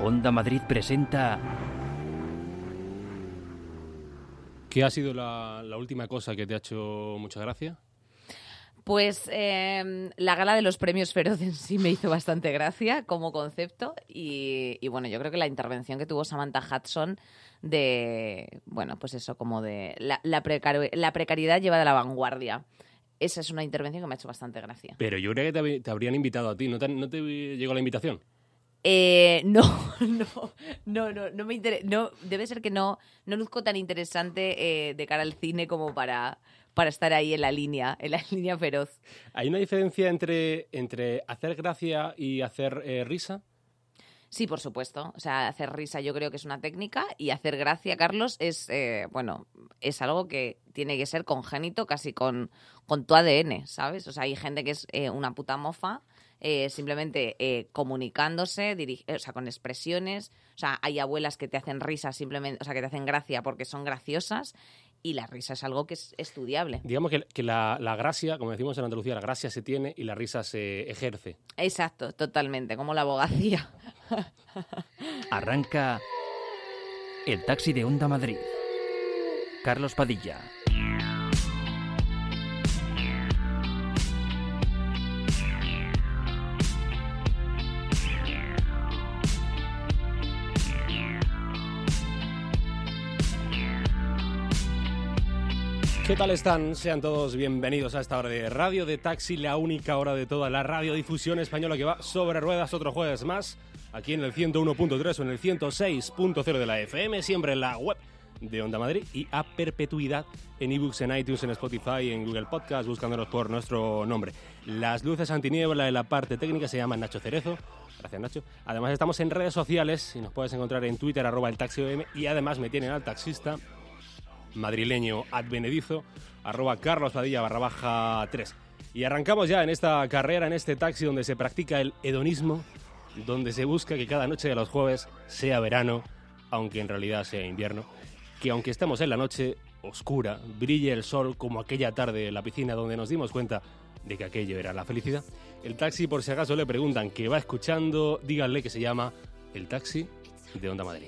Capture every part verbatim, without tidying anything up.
Onda Madrid presenta... ¿Qué ha sido la, la última cosa que te ha hecho mucha gracia? Pues eh, la gala de los premios Feroz en sí me hizo bastante gracia como concepto y, y bueno, yo creo que la intervención que tuvo Samantha Hudson de, bueno, pues eso, como de la, la, precar- la precariedad llevada a la vanguardia. Esa es una intervención que me ha hecho bastante gracia. Pero yo creo que te, te habrían invitado a ti, ¿no te, no te llegó la invitación? Eh, no, no, no, no, no me interesa. No, debe ser que no, no luzco tan interesante eh, de cara al cine como para, para estar ahí en la línea, en la línea feroz. ¿Hay una diferencia entre, entre hacer gracia y hacer eh, risa? Sí, por supuesto. O sea, hacer risa yo creo que es una técnica y hacer gracia, Carlos, es, eh, bueno, es algo que tiene que ser congénito casi con, con tu A D N, ¿sabes? O sea, hay gente que es eh, una puta mofa, eh, simplemente eh, comunicándose, dirige, o sea, con expresiones. O sea, hay abuelas que te hacen risa simplemente, o sea, que te hacen gracia porque son graciosas y la risa es algo que es estudiable. Digamos que, que la, la gracia, como decimos en Andalucía, la gracia se tiene y la risa se ejerce. Exacto, totalmente, como la abogacía. Arranca el taxi de Onda Madrid. Carlos Padilla. ¿Qué tal están? Sean todos bienvenidos a esta hora de Radio de Taxi, la única hora de toda la radiodifusión española que va sobre ruedas otro jueves más, aquí en el ciento uno punto tres o en el ciento seis punto cero de la F M, siempre en la web de Onda Madrid y a perpetuidad en ebooks, en iTunes, en Spotify, en Google Podcast, buscándonos por nuestro nombre. Las luces antiniebla de la parte técnica se llaman Nacho Cerezo. Gracias, Nacho. Además estamos en redes sociales y nos puedes encontrar en Twitter, arroba el taxi O M, y además me tienen al taxista madrileño advenedizo, arroba Carlos Padilla barra baja tres. Y arrancamos ya en esta carrera, en este taxi donde se practica el hedonismo, donde se busca que cada noche de los jueves sea verano, aunque en realidad sea invierno, que aunque estemos en la noche oscura, brille el sol como aquella tarde en la piscina donde nos dimos cuenta de que aquello era la felicidad. El taxi, por si acaso le preguntan qué va escuchando, díganle que se llama El Taxi de Onda Madrid.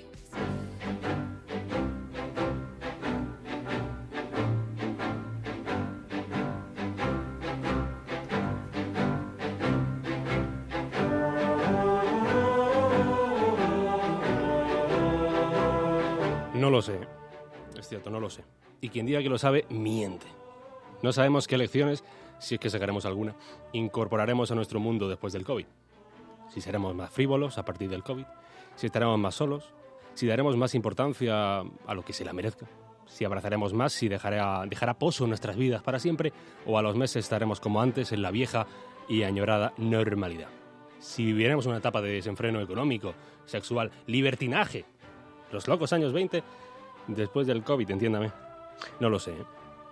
No lo sé, es cierto, no lo sé. Y quien diga que lo sabe, miente. No sabemos qué lecciones, si es que sacaremos alguna, incorporaremos a nuestro mundo después del COVID. Si seremos más frívolos a partir del COVID, si estaremos más solos, si daremos más importancia a lo que se la merezca, si abrazaremos más, si dejará, dejará pozo en nuestras vidas para siempre, o a los meses estaremos como antes en la vieja y añorada normalidad. Si viviremos una etapa de desenfreno económico, sexual, libertinaje, los locos años veinte, después del COVID, entiéndame. No lo sé, ¿eh?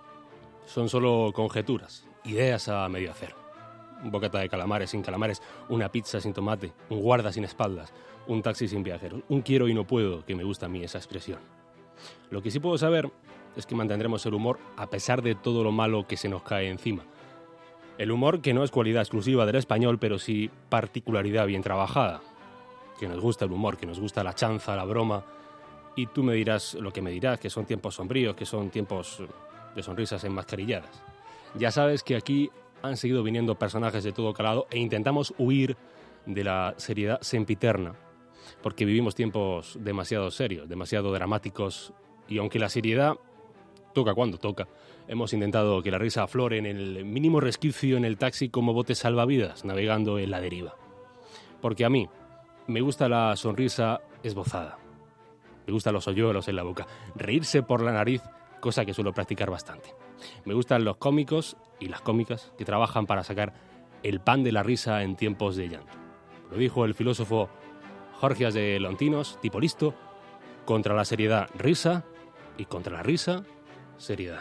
Son solo conjeturas, ideas a medio hacer. Un bocata de calamares sin calamares, una pizza sin tomate, un guarda sin espaldas, un taxi sin viajeros, un quiero y no puedo, que me gusta a mí esa expresión. Lo que sí puedo saber es que mantendremos el humor a pesar de todo lo malo que se nos cae encima. El humor que no es cualidad exclusiva del español, pero sí particularidad bien trabajada. Que nos gusta el humor, que nos gusta la chanza, la broma. Y tú me dirás lo que me dirás, que son tiempos sombríos, que son tiempos de sonrisas enmascarilladas. Ya sabes que aquí han seguido viniendo personajes de todo calado e intentamos huir de la seriedad sempiterna, porque vivimos tiempos demasiado serios, demasiado dramáticos, y aunque la seriedad toca cuando toca, hemos intentado que la risa aflore en el mínimo resquicio en el taxi como bote salvavidas, navegando en la deriva. Porque a mí me gusta la sonrisa esbozada. Me gustan los hoyuelos en la boca, reírse por la nariz, cosa que suelo practicar bastante. Me gustan los cómicos y las cómicas que trabajan para sacar el pan de la risa en tiempos de llanto. Lo dijo el filósofo Jorgias de Lontinos, tipo listo, contra la seriedad risa y contra la risa seriedad.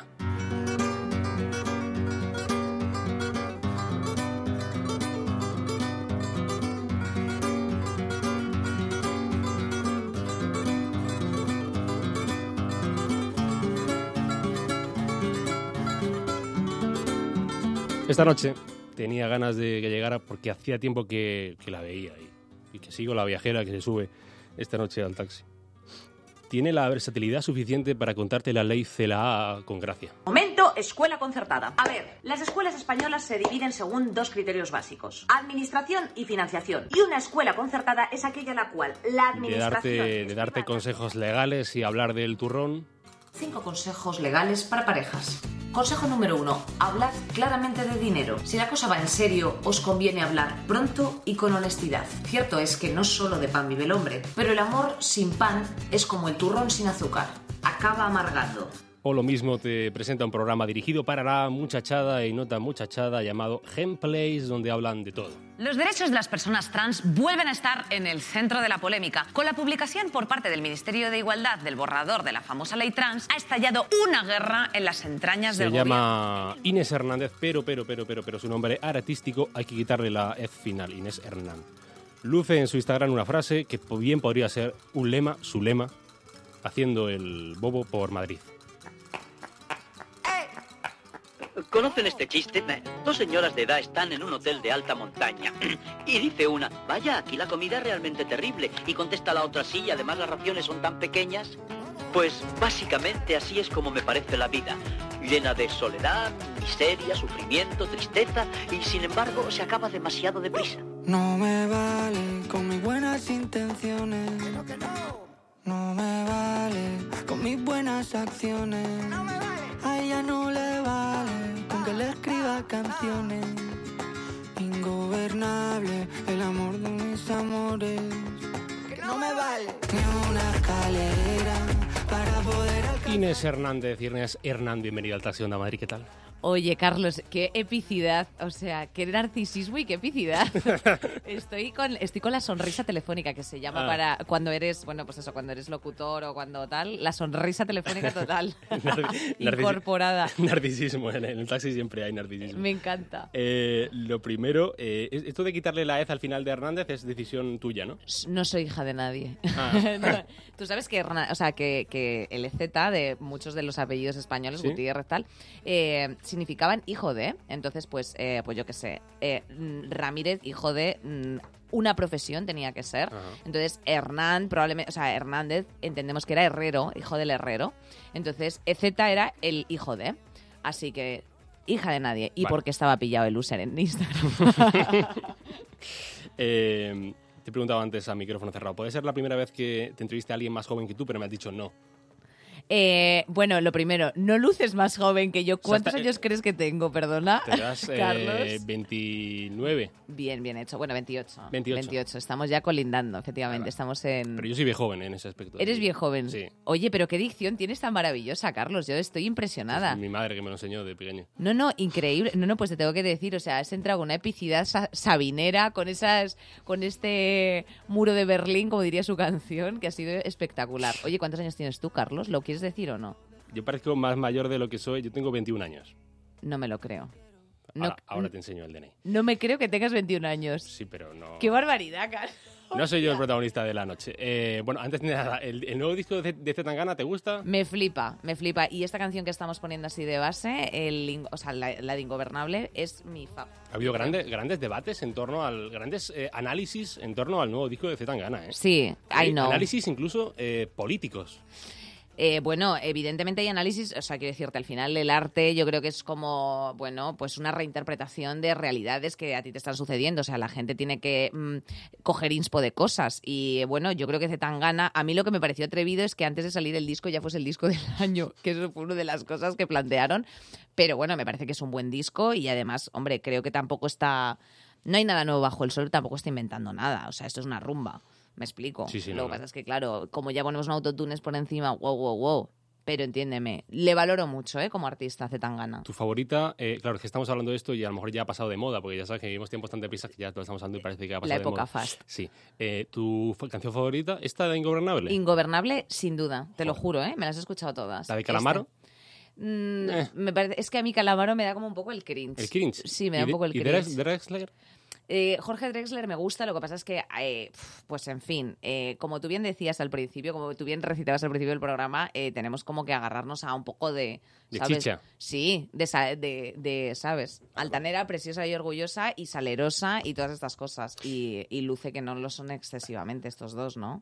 Esta noche tenía ganas de que llegara porque hacía tiempo que, que la veía y, y que sigo la viajera que se sube esta noche al taxi. Tiene la versatilidad suficiente para contarte la ley C L A con gracia. Momento, escuela concertada. A ver, las escuelas españolas se dividen según dos criterios básicos: administración y financiación. Y una escuela concertada es aquella en la cual la administración... De darte, de darte consejos legales y hablar del turrón. Cinco consejos legales para parejas. Consejo número uno. Hablad claramente de dinero. Si la cosa va en serio, os conviene hablar pronto y con honestidad. Cierto es que no solo de pan vive el hombre, pero el amor sin pan es como el turrón sin azúcar. Acaba amargando. O lo mismo te presenta un programa dirigido para la muchachada y no tan muchachada llamado Gameplays, donde hablan de todo. Los derechos de las personas trans vuelven a estar en el centro de la polémica. Con la publicación por parte del Ministerio de Igualdad del borrador de la famosa ley trans, ha estallado una guerra en las entrañas del gobierno. Se llama Inés Hernández, pero, pero, pero, pero, pero su nombre artístico hay que quitarle la F final, Inés Hernán. Luce en su Instagram una frase que bien podría ser un lema, su lema, haciendo el bobo por Madrid. ¿Conocen este chiste? Dos señoras de edad están en un hotel de alta montaña y dice una, vaya, aquí la comida es realmente terrible, y contesta la otra, sí, y además las raciones son tan pequeñas. Pues básicamente así es como me parece la vida, llena de soledad, miseria, sufrimiento, tristeza, y sin embargo se acaba demasiado deprisa. No me vale con mis buenas intenciones, no me vale con mis buenas acciones, a ella no le vale con que le escriba canciones. Ingobernable el amor de mis amores, que no me vale ni una escalera para poder alcanzar. Inés Hernández, Inés Hernán, bienvenida al Taxi Onda Madrid, ¿qué tal? Oye, Carlos, qué epicidad, o sea, qué narcisismo y qué epicidad. Estoy con, estoy con la sonrisa telefónica, que se llama ah. para cuando eres, bueno, pues eso, cuando eres locutor o cuando tal, la sonrisa telefónica total, Narcis- incorporada. Narcisismo, en el taxi siempre hay narcisismo. Me encanta. Eh, lo primero, eh, esto de quitarle la E Z al final de Hernández es decisión tuya, ¿no? No soy hija de nadie. Ah. No, tú sabes que, o sea, que, que el E Z de muchos de los apellidos españoles, ¿sí? Gutiérrez tal, eh, significaban hijo de, entonces pues, eh, pues yo qué sé, eh, Ramírez, hijo de, mm, una profesión tenía que ser. Ajá. Entonces Hernán, probablemente, o sea, Hernández, entendemos que era herrero, hijo del herrero, entonces E Z era el hijo de, así que hija de nadie, y vale. Porque estaba pillado el user en Instagram. eh, te he preguntado antes a micrófono cerrado, ¿puede ser la primera vez que te entreviste a alguien más joven que tú, pero me has dicho no? Eh, bueno, lo primero, no luces más joven que yo. ¿Cuántos o sea, años eh, crees que tengo? Perdona, Carlos. Eh, veintinueve. Bien, bien hecho. Bueno, veintiocho. veintiocho. veintiocho. Estamos ya colindando, efectivamente. Claro. Estamos en... Pero yo soy bien joven en ese aspecto. ¿Eres bien joven? Sí. Oye, pero qué dicción tienes tan maravillosa, Carlos. Yo estoy impresionada. Pues mi madre que me lo enseñó de pequeño. No, no, increíble. No, no, pues te tengo que decir, o sea, has entrado con una epicidad sa- sabinera, con esas, con este muro de Berlín, como diría su canción, que ha sido espectacular. Oye, ¿cuántos años tienes tú, Carlos? ¿Lo quieres decir o no? Yo parezco más mayor de lo que soy. Yo tengo veintiún años. No me lo creo. No, ahora, ahora te enseño el D N I. No me creo que tengas veintiún años. Sí, pero no... ¡Qué barbaridad, Carlos! No soy yo el protagonista de la noche. Eh, bueno, antes de nada, ¿el, el nuevo disco de, de Zetangana te gusta? Me flipa, me flipa. Y esta canción que estamos poniendo así de base, el, o sea, la, la de Ingobernable, es mi fa. Ha habido grandes, grandes debates en torno al... Grandes eh, análisis en torno al nuevo disco de Zetangana, ¿eh? Sí, I know. Análisis incluso eh, políticos. Eh, bueno, evidentemente hay análisis, o sea, quiero decirte, al final el arte yo creo que es como, bueno, pues una reinterpretación de realidades que a ti te están sucediendo, o sea, la gente tiene que mmm, coger inspo de cosas y, bueno, yo creo que Zetangana, a mí lo que me pareció atrevido es que antes de salir el disco ya fuese el disco del año, que eso fue una de las cosas que plantearon, pero bueno, me parece que es un buen disco y además, hombre, creo que tampoco está, no hay nada nuevo bajo el sol, tampoco está inventando nada, o sea, esto es una rumba. Me explico. Sí, sí, Lo no, que pasa no. es que, claro, como ya ponemos un autotunes por encima, wow, wow, wow. Pero entiéndeme, le valoro mucho, ¿eh? Como artista, Zetangana. Tu favorita, eh, claro, es que estamos hablando de esto y a lo mejor ya ha pasado de moda, porque ya sabes que vivimos tiempos tan deprisa que ya lo estamos hablando y parece que ha pasado La de moda. época fast. Sí. Eh, ¿Tu f- canción favorita? ¿Esta de Ingobernable? Ingobernable, sin duda, te Joder. lo juro, ¿eh? Me las he escuchado todas. ¿La de Calamaro? Este. Mm, Eh. me parece, es que a mí Calamaro me da como un poco el cringe. ¿El cringe? Sí, me da ¿Y un poco el de- cringe. ¿Y Drex- Drexler? Eh, Jorge Drexler me gusta, lo que pasa es que, eh, pues en fin, eh, como tú bien decías al principio, como tú bien recitabas al principio del programa, eh, tenemos como que agarrarnos a un poco de... De ¿sabes? chicha. Sí, de, sa- de, de, ¿sabes? Altanera, preciosa y orgullosa y salerosa y todas estas cosas. Y, y luce que no lo son excesivamente estos dos, ¿no?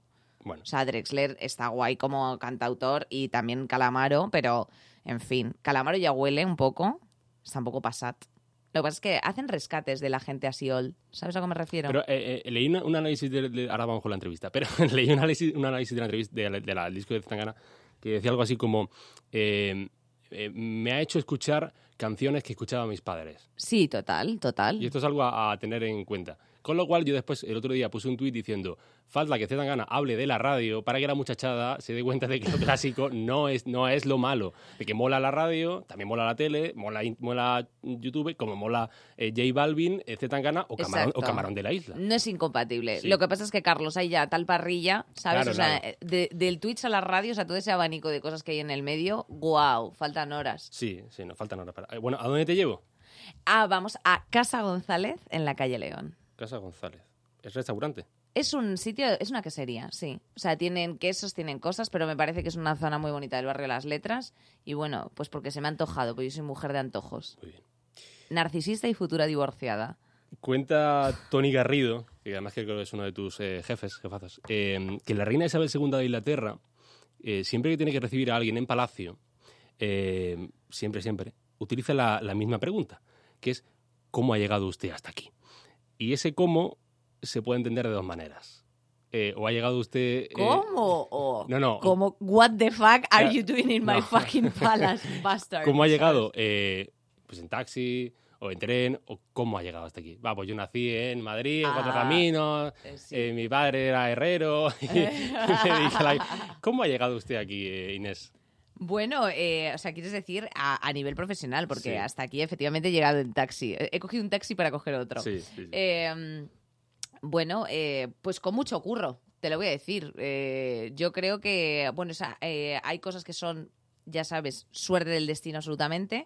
Bueno. O sea, Drexler está guay como cantautor y también Calamaro, pero, en fin, Calamaro ya huele un poco, está un poco pasat. Lo que pasa es que hacen rescates de la gente así old. ¿Sabes a qué me refiero? Pero eh, eh, leí una, un análisis de, de... Ahora vamos con la entrevista. Pero leí un análisis, un análisis de la entrevista de, de, de la, del disco de Zetangana que decía algo así como... Eh, eh, me ha hecho escuchar canciones que escuchaban mis padres. Sí, total, total. Y esto es algo a, a tener en cuenta. Con lo cual yo después, el otro día, puse un tuit diciendo falta que Zetangana hable de la radio para que la muchachada se dé cuenta de que lo clásico no es, no es lo malo. De que mola la radio, también mola la tele, mola, mola YouTube, como mola eh, J Balvin, eh, Zetangana o Camarón, o Camarón de la Isla. No es incompatible. Sí. Lo que pasa es que, Carlos, hay ya tal parrilla, ¿sabes? Claro, o sea, claro. de, del Twitch a la radio, o sea, todo ese abanico de cosas que hay en el medio, guau, faltan horas. Sí, sí, nos faltan horas para... Eh, bueno, ¿a dónde te llevo? Ah, vamos a Casa González, en la calle León. Casa González. ¿Es restaurante? Es un sitio, es una quesería, sí. O sea, tienen quesos, tienen cosas, pero me parece que es una zona muy bonita del barrio Las Letras. Y bueno, pues porque se me ha antojado, porque yo soy mujer de antojos. Muy bien. Narcisista y futura divorciada. Cuenta Tony Garrido, que además que creo que es uno de tus eh, jefes, jefazos, eh, que la reina Isabel segunda de Inglaterra, eh, siempre que tiene que recibir a alguien en palacio, eh, siempre, siempre, utiliza la, la misma pregunta, que es ¿cómo ha llegado usted hasta aquí? Y ese cómo se puede entender de dos maneras. Eh, o ha llegado usted... eh, ¿Cómo? O, no, no. Como, what the fuck are Ya, you doing in my no. fucking palace, bastard? ¿Cómo ha ¿sabes? llegado? Eh, pues en taxi o en tren, o cómo ha llegado hasta aquí. Va, pues yo nací en Madrid, en Ah, Cuatro Caminos, eh, sí. eh, mi padre era herrero. Y me dediqué a la- ¿Cómo ha llegado usted aquí, eh, Inés? Bueno, eh, o sea, quieres decir a, a nivel profesional, porque Sí. hasta aquí efectivamente he llegado en taxi. He he cogido un taxi para coger otro. Sí, sí, sí. Eh, bueno, eh, pues con mucho curro, te lo voy a decir. Eh, yo creo que, bueno, o sea, eh, hay cosas que son, ya sabes, suerte del destino absolutamente.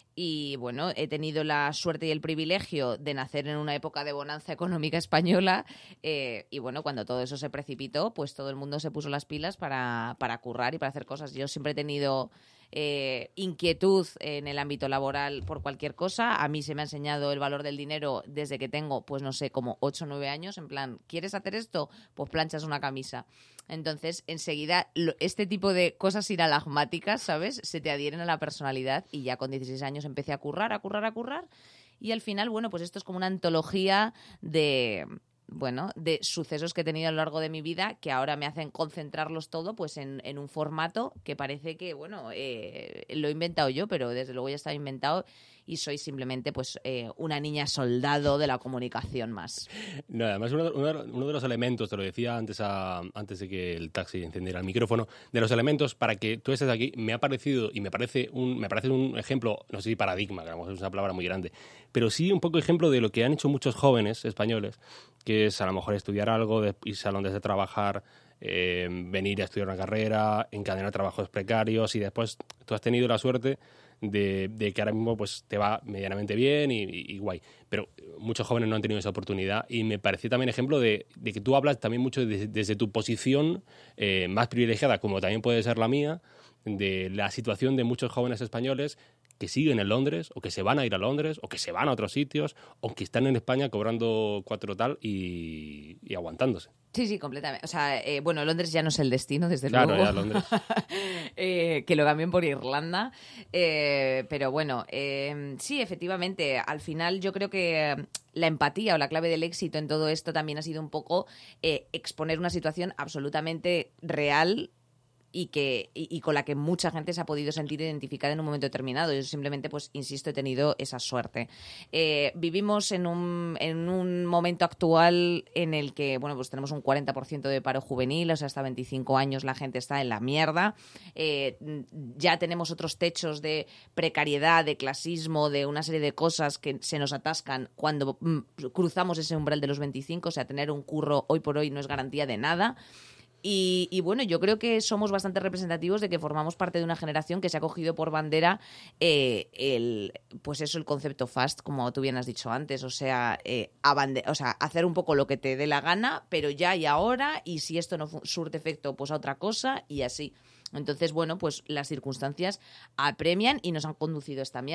Y bueno, he tenido la suerte y el privilegio de nacer en una época de bonanza económica española. Eh, y bueno, cuando todo eso se precipitó, pues todo el mundo se puso las pilas para, para currar y para hacer cosas. Yo siempre he tenido eh, inquietud en el ámbito laboral por cualquier cosa. A mí se me ha enseñado el valor del dinero desde que tengo, pues no sé, como ocho o nueve años. En plan, ¿quieres hacer esto? Pues planchas una camisa. Entonces, enseguida, lo, este tipo de cosas inalagmáticas, ¿sabes? Se te adhieren a la personalidad y ya con dieciséis años empecé a currar, a currar, a currar. Y al final, bueno, pues esto es como una antología de... bueno, de sucesos que he tenido a lo largo de mi vida que ahora me hacen concentrarlos todo pues en, en un formato que parece que, bueno, eh, lo he inventado yo, pero desde luego ya estaba inventado y soy simplemente pues eh, una niña soldado de la comunicación más. No, además, uno de, uno de- uno de los elementos, te lo decía antes, a- antes de que el taxi encendiera el micrófono, de los elementos para que tú estés aquí, me ha parecido, y me parece un, me parece un ejemplo, no sé si paradigma, que a lo mejor es una palabra muy grande, pero sí un poco ejemplo de lo que han hecho muchos jóvenes españoles, que es a lo mejor estudiar algo, de, irse a Londres de trabajar, eh, venir a estudiar una carrera, encadenar trabajos precarios, y después tú has tenido la suerte de, de que ahora mismo pues te va medianamente bien y, y- y guay. Pero muchos jóvenes no han tenido esa oportunidad y me pareció también ejemplo de, de que tú hablas también mucho de- desde tu posición eh, más privilegiada, como también puede ser la mía, de la situación de muchos jóvenes españoles que siguen en Londres o que se van a ir a Londres o que se van a otros sitios o que están en España cobrando cuatro tal y, y aguantándose. Sí, sí, completamente. O sea, eh, bueno, Londres ya no es el destino, desde Claro, luego. ya Londres. Eh, que lo cambien por Irlanda. Eh, pero bueno, eh, sí, efectivamente, al final yo creo que la empatía o la clave del éxito en todo esto también ha sido un poco eh, exponer una situación absolutamente real y que y, y con la que mucha gente se ha podido sentir identificada en un momento determinado. Yo simplemente, pues, insisto, he tenido esa suerte. Eh, vivimos en un, en un momento actual en el que, bueno, pues tenemos un cuarenta por ciento de paro juvenil, o sea, hasta veinticinco años la gente está en la mierda. Eh, ya tenemos otros techos de precariedad, de clasismo, de una serie de cosas que se nos atascan cuando mm, cruzamos ese umbral de los veinticinco, o sea, tener un curro hoy por hoy no es garantía de nada. Y, y bueno, yo creo que somos bastante representativos de que formamos parte de una generación que se ha cogido por bandera eh, el, pues eso, el concepto fast, como tú bien has dicho antes, o sea, eh, abande- o sea, hacer un poco lo que te dé la gana, pero ya y ahora, y si esto no fu- surte efecto, pues a otra cosa, y así. Entonces, bueno, pues las circunstancias apremian y nos han conducido a esta mierda.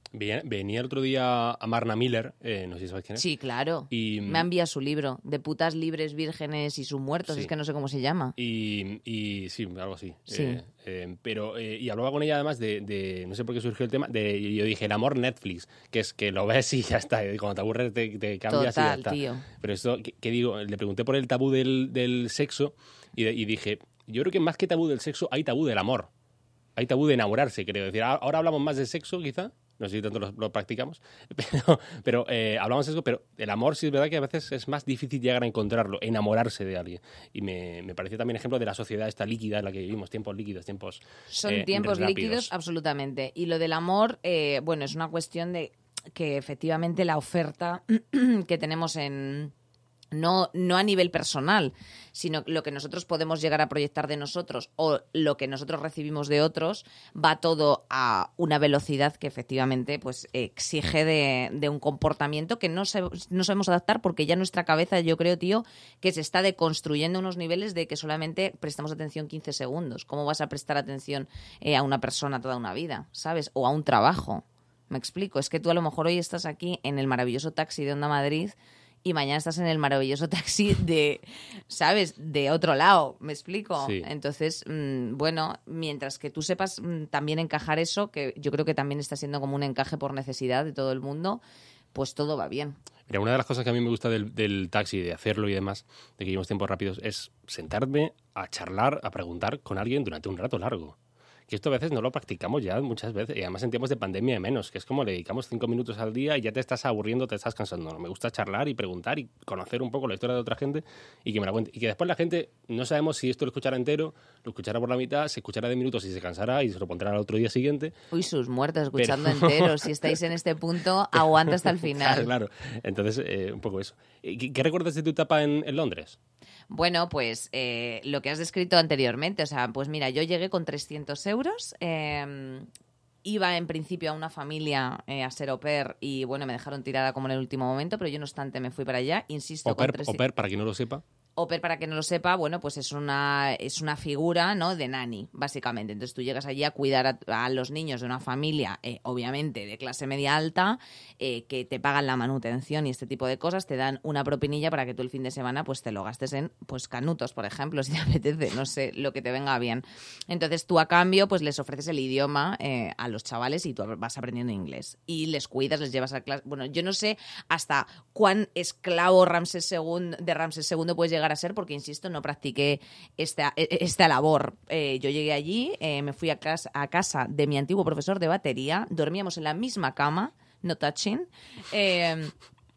Venía el otro día a Marna Miller, eh, no sé si sabes quién es. Sí, claro. Y, me ha enviado su libro, De putas libres, vírgenes y sus muertos, sí. es que no sé cómo se llama. Y, y sí, algo así. Sí. Eh, eh, pero, eh, y hablaba con ella además de, de, no sé por qué surgió el tema, de, yo dije, el amor Netflix, que es que lo ves y ya está, y cuando te aburres te, te cambias Total, y ya está. tío. Pero esto, que, que digo, le pregunté por el tabú del, del sexo y, de, y dije, yo creo que más que tabú del sexo, hay tabú del amor. Hay tabú de enamorarse, creo. Es decir, ahora hablamos más de sexo, quizá. No sé si tanto lo, lo practicamos. Pero, pero eh, hablamos de eso, pero el amor sí es verdad que a veces es más difícil llegar a encontrarlo, enamorarse de alguien. Y me, me parece también ejemplo de la sociedad esta líquida en la que vivimos, tiempos líquidos, tiempos Son eh, tiempos rápidos. líquidos, absolutamente. Y lo del amor, eh, bueno, es una cuestión de que efectivamente la oferta que tenemos en... No, no a nivel personal, sino lo que nosotros podemos llegar a proyectar de nosotros o lo que nosotros recibimos de otros, va todo a una velocidad que efectivamente pues exige de, de un comportamiento que no, se, no sabemos adaptar, porque ya nuestra cabeza, yo creo, tío, que se está deconstruyendo unos niveles de que solamente prestamos atención quince segundos. ¿Cómo vas a prestar atención eh, a una persona toda una vida, sabes? O a un trabajo. Me explico, es que tú a lo mejor hoy estás aquí en el maravilloso taxi de Onda Madrid y mañana estás en el maravilloso taxi de, ¿sabes?, de otro lado, ¿me explico? Sí. Entonces, mmm, bueno, mientras que tú sepas mmm, también encajar eso, que yo creo que también está siendo como un encaje por necesidad de todo el mundo, pues todo va bien. Mira, una de las cosas que a mí me gusta del, del taxi, de hacerlo y demás, de que llevamos tiempos rápidos, es sentarme a charlar, a preguntar con alguien durante un rato largo. Que esto a veces no lo practicamos ya muchas veces, y además en tiempos de pandemia de menos, que es como le dedicamos cinco minutos al día y ya te estás aburriendo, te estás cansando. No, me gusta charlar y preguntar y conocer un poco la historia de otra gente y que me la cuente. Y que después la gente, no sabemos si esto lo escuchará entero, lo escuchará por la mitad, se escuchará de minutos y se cansará y se lo pondrá al otro día siguiente. Uy, sus muertos, escuchando Pero... enteros. Si estáis en este punto, aguanta hasta el final. Claro, claro. Entonces, eh, un poco eso. ¿Qué, qué recuerdas de tu etapa en, en Londres? Bueno, pues eh, lo que has descrito anteriormente. O sea, pues mira, yo llegué con trescientos euros. Eh, iba en principio a una familia eh, a ser au pair y bueno, me dejaron tirada como en el último momento, pero yo no obstante me fui para allá. Insisto, Au pair, con tres... au pair, para quien no lo sepa. Au pair, para que no lo sepa, bueno, pues es una, es una figura, ¿no?, de nanny, básicamente. Entonces tú llegas allí a cuidar a, a los niños de una familia, eh, obviamente de clase media alta, eh, que te pagan la manutención y este tipo de cosas, te dan una propinilla para que tú el fin de semana pues te lo gastes en pues canutos, por ejemplo, si te apetece, no sé, lo que te venga bien. Entonces tú a cambio pues les ofreces el idioma eh, a los chavales y tú vas aprendiendo inglés. Y les cuidas, les llevas a clase. Bueno, yo no sé hasta cuán esclavo Ramsés segundo, de Ramsés segundo puedes llegar a ser, porque insisto, no practiqué esta, esta labor. Eh, yo llegué allí, eh, me fui a casa, a casa de mi antiguo profesor de batería, dormíamos en la misma cama, no touching, eh,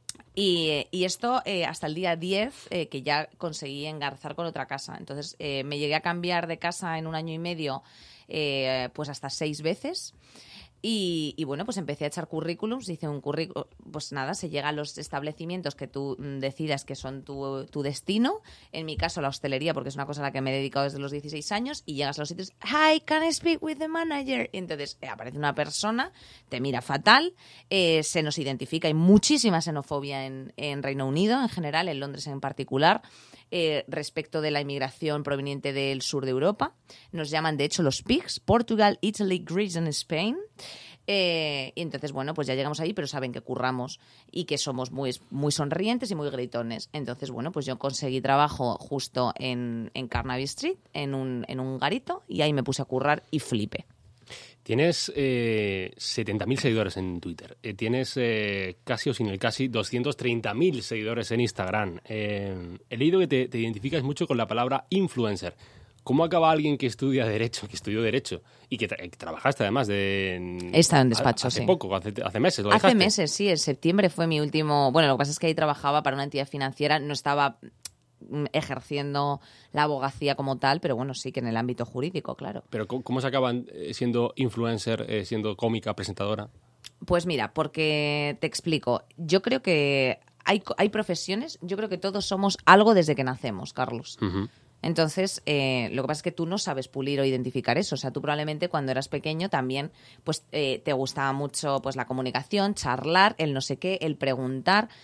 y, y esto eh, hasta el día diez, eh, que ya conseguí engarzar con otra casa. Entonces eh, me llegué a cambiar de casa en un año y medio, eh, pues hasta seis veces. Y, y bueno, pues empecé a echar currículums, hice un currículum, pues nada, se llega a los establecimientos que tú mm, decidas que son tu, tu destino, en mi caso la hostelería, porque es una cosa a la que me he dedicado desde los dieciséis años, y llegas a los sitios, hi, can I speak with the manager? Y entonces eh, aparece una persona, te mira fatal, eh, se nos identifica, hay muchísima xenofobia en, en Reino Unido en general, en Londres en particular, eh, respecto de la inmigración proveniente del sur de Europa. Nos llaman, de hecho, los pigs, Portugal, Italy, Greece and Spain. Eh, y entonces, bueno, pues ya llegamos ahí, pero saben que curramos y que somos muy, muy sonrientes y muy gritones. Entonces, bueno, pues yo conseguí trabajo justo en, en Carnaby Street, en un, en un garito, y ahí me puse a currar y flipé. Tienes eh, setenta mil seguidores en Twitter. Eh, tienes eh, casi o sin el casi doscientos treinta mil seguidores en Instagram. Eh, he leído que te, te identificas mucho con la palabra influencer. ¿Cómo acaba alguien que estudia Derecho, que estudió Derecho y que, tra- que trabajaste además de... En, He estado en despacho, hace sí. poco, hace, hace meses, ¿lo Hace dejaste? meses, sí. En septiembre fue mi último... Bueno, lo que pasa es que ahí trabajaba para una entidad financiera. No estaba ejerciendo la abogacía como tal, pero bueno, sí que en el ámbito jurídico, claro. Pero ¿cómo, cómo se acaban eh, siendo influencer, eh, siendo cómica, presentadora? Pues mira, porque te explico. Yo creo que hay, hay profesiones, yo creo que todos somos algo desde que nacemos, Carlos. Uh-huh. Entonces, eh, lo que pasa es que tú no sabes pulir o identificar eso. O sea, tú probablemente cuando eras pequeño también pues eh, te gustaba mucho pues la comunicación, charlar, el no sé qué, el preguntar.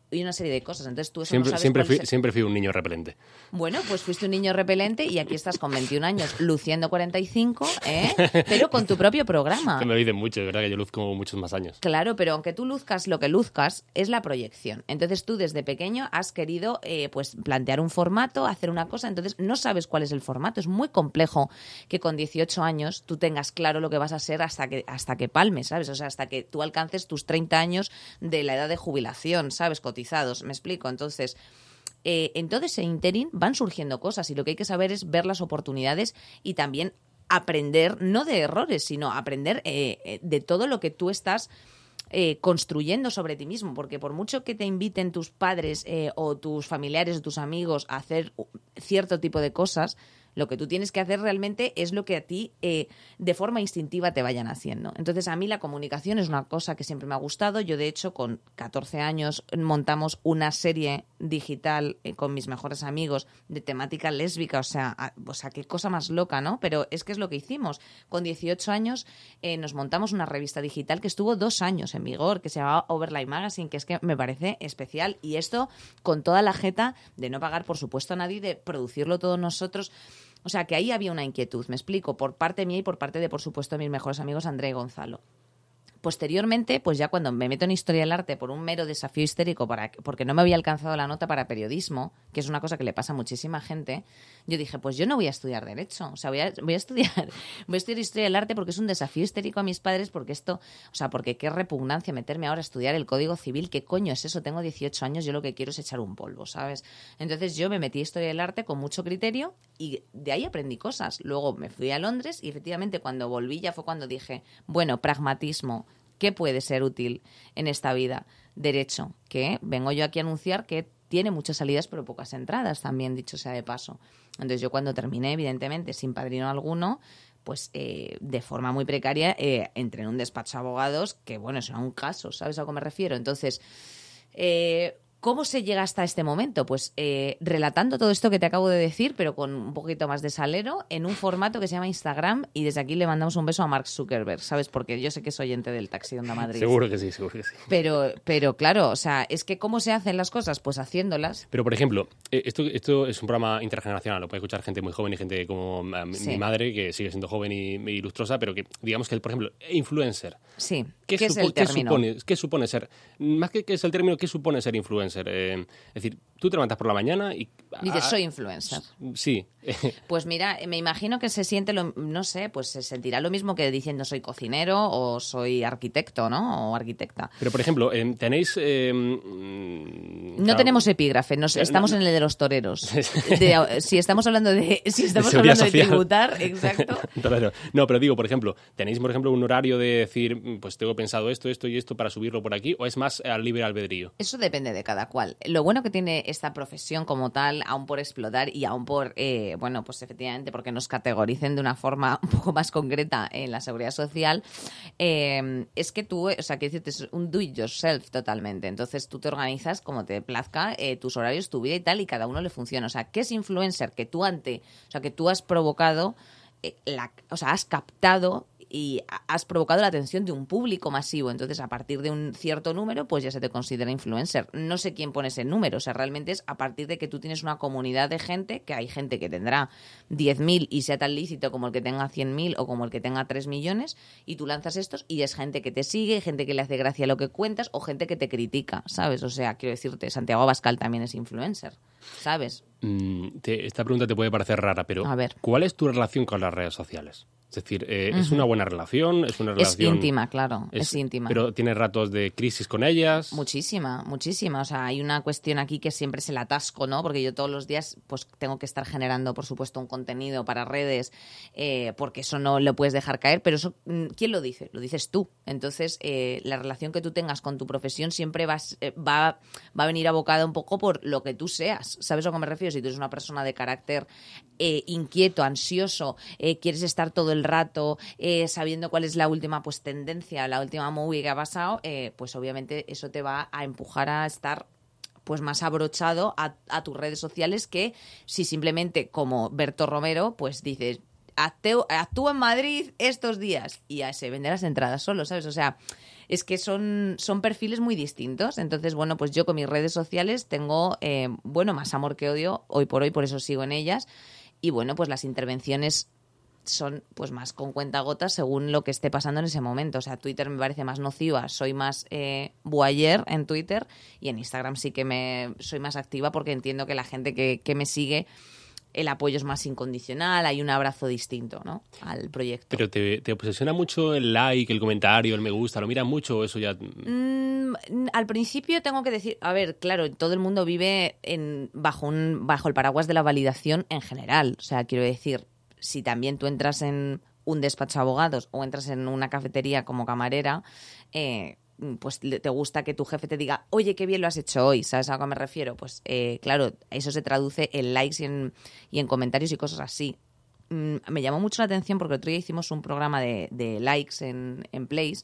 y una serie de cosas. Entonces tú eso Siempre, no sabes siempre, cuál fui, es el- siempre fui un niño repelente. Bueno, pues fuiste un niño repelente y aquí estás con veintiún años luciendo cuarenta y cinco, ¿eh? Pero con tu propio programa. Que me dicen mucho, de verdad que yo luzco muchos más años. Claro, pero aunque tú luzcas lo que luzcas, es la proyección. Entonces tú desde pequeño has querido eh, pues plantear un formato, hacer una cosa, entonces no sabes cuál es el formato. Es muy complejo que con dieciocho años tú tengas claro lo que vas a ser hasta que, hasta que palmes, ¿sabes? O sea, hasta que tú alcances tus treinta años de la edad de jubilación, ¿sabes? Cotizados, ¿me explico? Entonces... Eh, en todo ese interín van surgiendo cosas y lo que hay que saber es ver las oportunidades y también aprender, no de errores, sino aprender eh, de todo lo que tú estás eh, construyendo sobre ti mismo, porque por mucho que te inviten tus padres eh, o tus familiares o tus amigos a hacer cierto tipo de cosas, lo que tú tienes que hacer realmente es lo que a ti eh, de forma instintiva te vayan haciendo. Entonces, a mí la comunicación es una cosa que siempre me ha gustado. Yo, de hecho, con catorce años montamos una serie digital eh, con mis mejores amigos de temática lésbica. O sea, a, o sea, qué cosa más loca, ¿no? Pero es que es lo que hicimos. Con dieciocho años eh, nos montamos una revista digital que estuvo dos años en vigor, que se llamaba Overlay Magazine, que es que me parece especial. Y esto con toda la jeta de no pagar, por supuesto, a nadie, de producirlo todos nosotros. O sea, que ahí había una inquietud, me explico, por parte mía y por parte de, por supuesto, mis mejores amigos André y Gonzalo. Posteriormente, pues ya cuando me meto en Historia del Arte por un mero desafío histérico, para, porque no me había alcanzado la nota para periodismo, que es una cosa que le pasa a muchísima gente, yo dije, pues yo no voy a estudiar Derecho, o sea, voy a, voy a estudiar voy a estudiar Historia del Arte porque es un desafío histérico a mis padres, porque esto, o sea, porque qué repugnancia meterme ahora a estudiar el Código Civil, qué coño es eso, tengo dieciocho años, yo lo que quiero es echar un polvo, ¿sabes? Entonces yo me metí a Historia del Arte con mucho criterio y de ahí aprendí cosas. Luego me fui a Londres y efectivamente cuando volví ya fue cuando dije, bueno, pragmatismo, ¿qué puede ser útil en esta vida? Derecho, que vengo yo aquí a anunciar que tiene muchas salidas pero pocas entradas, también dicho sea de paso. Entonces yo cuando terminé, evidentemente, sin padrino alguno, pues eh, de forma muy precaria eh, entré en un despacho de abogados que, bueno, eso era un caso, ¿sabes a lo que me refiero? Entonces, eh, ¿cómo se llega hasta este momento? Pues eh, relatando todo esto que te acabo de decir, pero con un poquito más de salero, en un formato que se llama Instagram, y desde aquí le mandamos un beso a Mark Zuckerberg, ¿sabes? Porque yo sé que es oyente del Taxi de Onda Madrid. Seguro que sí, seguro que sí. Pero, pero claro, o sea, es que ¿cómo se hacen las cosas? Pues haciéndolas. Pero, por ejemplo, eh, esto, esto es un programa intergeneracional, lo puede escuchar gente muy joven y gente como eh, mi, Sí. mi madre, que sigue siendo joven y, y lustrosa, pero que, digamos que, por ejemplo, influencer. Sí, ¿Qué, ¿qué es supo- el qué término? supone, ¿Qué supone ser? Más que qué es el término, ¿qué supone ser influencer? Eh, es decir, tú te levantas por la mañana y... Dices, ah, soy influencer. Sí. Pues mira, me imagino que se siente, lo, no sé, pues se sentirá lo mismo que diciendo soy cocinero o soy arquitecto, ¿no? O arquitecta. Pero, por ejemplo, eh, tenéis... eh, mm, No claro, tenemos epígrafe, nos, No, estamos no. en el de los toreros. De- si estamos hablando de, si estamos seguridad hablando de social. tributar, exacto. Claro. No, pero digo, por ejemplo, ¿tenéis, por ejemplo, un horario de decir, pues tengo pensado esto, esto y esto para subirlo por aquí? ¿O es más al libre albedrío? Eso depende de cada cual. Lo bueno que tiene esta profesión como tal, aún por explotar y aún por, eh, bueno, pues efectivamente porque nos categoricen de una forma un poco más concreta en la seguridad social, eh, es que tú, o sea, que decirte, es un do it yourself totalmente. Entonces tú te organizas como te plazca, eh, tus horarios, tu vida y tal, y cada uno le funciona. O sea, ¿qué es influencer? Que tú ante, o sea, que tú has provocado, eh, la, o sea, has captado y has provocado la atención de un público masivo. Entonces, a partir de un cierto número, pues ya se te considera influencer. No sé quién pone ese número. O sea, realmente es a partir de que tú tienes una comunidad de gente, que hay gente que tendrá diez mil y sea tan lícito como el que tenga cien mil o como el que tenga tres millones, y tú lanzas estos y es gente que te sigue, gente que le hace gracia lo que cuentas o gente que te critica, ¿sabes? O sea, quiero decirte, Santiago Abascal también es influencer, ¿sabes? Mm, te- esta pregunta te puede parecer rara, pero A ver. ¿cuál es tu relación con las redes sociales? Es decir, eh, ¿es una buena relación? ¿Es una Es relación...? íntima, claro, es íntima. Pero ¿tienes ratos de crisis con ellas? Muchísima, muchísima. O sea, hay una cuestión aquí que siempre es el atasco, ¿no? Porque yo todos los días pues tengo que estar generando, por supuesto, un contenido para redes, eh, porque eso no lo puedes dejar caer, pero eso, mm, ¿quién lo dice? Lo dices tú. Entonces, eh, la relación que tú tengas con tu profesión siempre vas, eh, va, va a venir abocada un poco por lo que tú seas. ¿Sabes a lo que me refiero? Si tú eres una persona de carácter eh, inquieto, ansioso, eh, quieres estar todo el rato eh, sabiendo cuál es la última pues tendencia, la última movie que ha pasado, eh, pues obviamente eso te va a empujar a estar pues más abrochado a, a tus redes sociales que si simplemente como Berto Romero pues dices actúo, actúo en Madrid estos días y ya se venden las entradas solo, ¿sabes? O sea, es que son, son perfiles muy distintos. Entonces, bueno, pues yo con mis redes sociales tengo, eh, bueno, más amor que odio hoy por hoy, por eso sigo en ellas. Y bueno, pues las intervenciones son pues más con cuentagotas según lo que esté pasando en ese momento. O sea, Twitter me parece más nociva, soy más eh, voyeur en Twitter, y en Instagram sí que me soy más activa porque entiendo que la gente que, que me sigue, el apoyo es más incondicional, hay un abrazo distinto, ¿no?, al proyecto. ¿Pero te, te obsesiona mucho el like, el comentario, el me gusta? ¿Lo miras mucho o eso ya...? Mm, al principio tengo que decir, a ver, claro, todo el mundo vive en, bajo, un, bajo el paraguas de la validación en general. O sea, quiero decir, si también tú entras en un despacho de abogados o entras en una cafetería como camarera, eh, pues te gusta que tu jefe te diga, oye, qué bien lo has hecho hoy, ¿sabes a qué me refiero? Pues eh, claro, eso se traduce en likes y en, y en comentarios y cosas así. Mm, me llamó mucho la atención porque el otro día hicimos un programa de, de likes en, en Plays,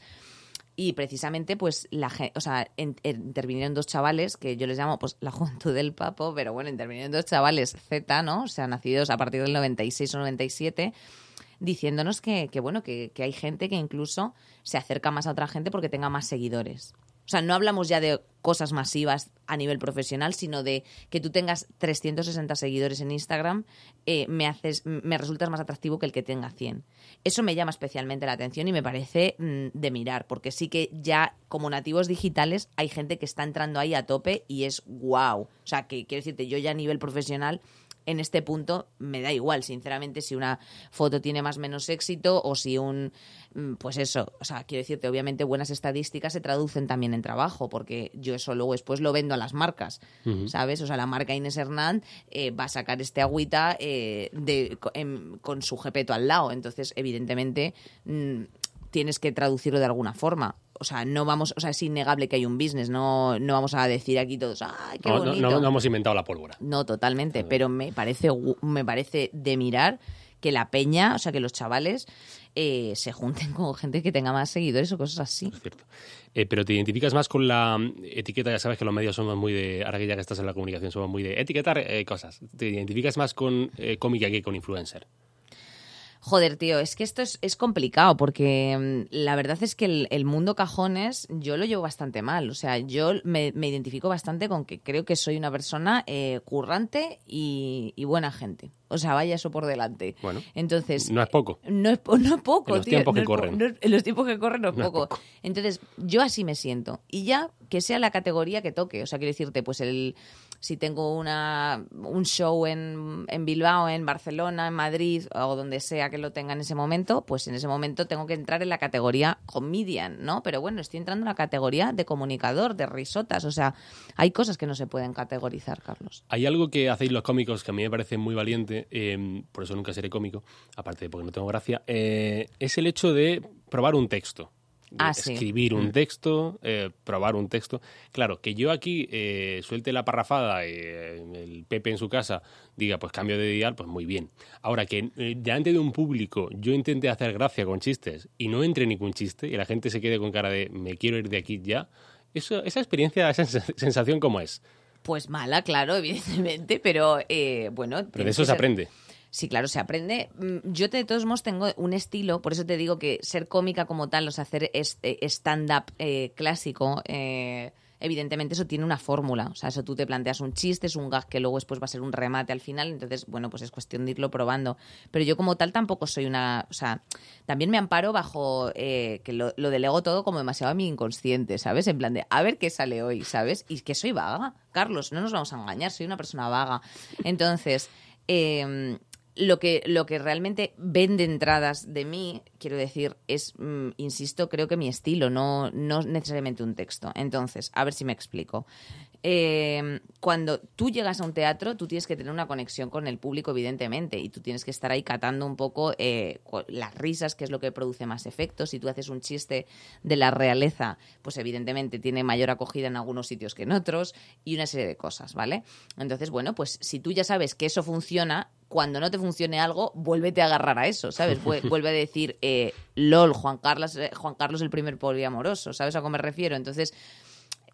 y precisamente pues la o sea, en, en, intervinieron dos chavales que yo les llamo pues la juventud del papo, pero bueno, intervinieron dos chavales Z, ¿no? O sea, nacidos a partir del noventa y seis o noventa y siete, diciéndonos que, que bueno, que, que hay gente que incluso se acerca más a otra gente porque tenga más seguidores. O sea, no hablamos ya de cosas masivas a nivel profesional, sino de que tú tengas trescientos sesenta seguidores en Instagram, eh, me haces, me resultas más atractivo que el que tenga cien. Eso me llama especialmente la atención y me parece mmm, de mirar, porque sí que ya como nativos digitales hay gente que está entrando ahí a tope y es guau. O sea, que quiero decirte, yo ya a nivel profesional en este punto me da igual, sinceramente, si una foto tiene más o menos éxito o si un... Pues eso, o sea, quiero decirte, obviamente buenas estadísticas se traducen también en trabajo, porque yo eso luego después lo vendo a las marcas, uh-huh. ¿sabes? O sea, la marca Inés Hernán eh, va a sacar este agüita eh, de, en, con su Gepeto al lado, entonces, evidentemente, mmm, tienes que traducirlo de alguna forma. O sea, no vamos, o sea, es innegable que hay un business, no, no vamos a decir aquí todos, ¡ay, qué no, bonito! No, no, no hemos inventado la pólvora. No, totalmente, pero me parece, me parece de mirar que la peña, o sea, que los chavales eh, se junten con gente que tenga más seguidores o cosas así. Es cierto. Eh, pero te identificas más con la etiqueta, ya sabes que los medios somos muy de, ahora que ya que estás en la comunicación, somos muy de etiquetar eh, cosas. ¿Te identificas más con eh, cómica que con influencer? Joder, tío, es que esto es, es complicado porque mmm, la verdad es que el, el mundo cajones yo lo llevo bastante mal. O sea, yo me, me identifico bastante con que creo que soy una persona eh, currante y, y buena gente. O sea, vaya eso por delante. Bueno, entonces, no es poco. No es, no es poco, en los tío. tiempos no que es, corren. No es, en los tiempos que corren no es, no poco. es poco. Entonces, yo así me siento. Y ya que sea la categoría que toque. O sea, quiero decirte, pues el si tengo una un show en, en Bilbao, en Barcelona, en Madrid o donde sea que lo tenga en ese momento, pues en ese momento tengo que entrar en la categoría comedian, ¿no? Pero bueno, estoy entrando en la categoría de comunicador, de risotas. O sea, hay cosas que no se pueden categorizar, Carlos. Hay algo que hacéis los cómicos que a mí me parece muy valiente, eh, por eso nunca seré cómico, aparte de porque no tengo gracia, eh, es el hecho de probar un texto. Ah, escribir sí. un texto, eh, probar un texto. Claro, que yo aquí eh, suelte la parrafada, eh, el Pepe en su casa diga, pues cambio de dial, pues muy bien. Ahora, que eh, delante de un público yo intente hacer gracia con chistes y no entre ningún chiste y la gente se quede con cara de me quiero ir de aquí ya, eso, esa experiencia, esa sensación, ¿cómo es? Pues mala, claro, evidentemente, pero eh, bueno... Pero de eso se ser... aprende. Sí, claro, se aprende. Yo de todos modos tengo un estilo, por eso te digo que ser cómica como tal, o sea, hacer stand-up eh, clásico, eh, evidentemente eso tiene una fórmula. O sea, eso tú te planteas un chiste, es un gag que luego después va a ser un remate al final, entonces, bueno, pues es cuestión de irlo probando. Pero yo como tal tampoco soy una... O sea, también me amparo bajo eh, que lo, lo delego todo como demasiado a mi inconsciente, ¿sabes? En plan de, a ver qué sale hoy, ¿sabes? Y que soy vaga, Carlos, no nos vamos a engañar, soy una persona vaga. Entonces... Eh, Lo que, lo que realmente vende entradas de mí, quiero decir, es, mm, insisto, creo que mi estilo, no, no necesariamente un texto. Entonces, a ver si me explico. Eh, cuando tú llegas a un teatro, tú tienes que tener una conexión con el público, evidentemente, y tú tienes que estar ahí catando un poco eh, las risas, que es lo que produce más efecto. Si tú haces un chiste de la realeza, pues evidentemente tiene mayor acogida en algunos sitios que en otros, y una serie de cosas, ¿vale? Entonces, bueno, pues si tú ya sabes que eso funciona, cuando no te funcione algo, vuélvete a agarrar a eso, ¿sabes? Vuelve a decir, eh, LOL, Juan Carlos, eh, Juan Carlos el primer poliamoroso, ¿sabes a cómo me refiero? Entonces...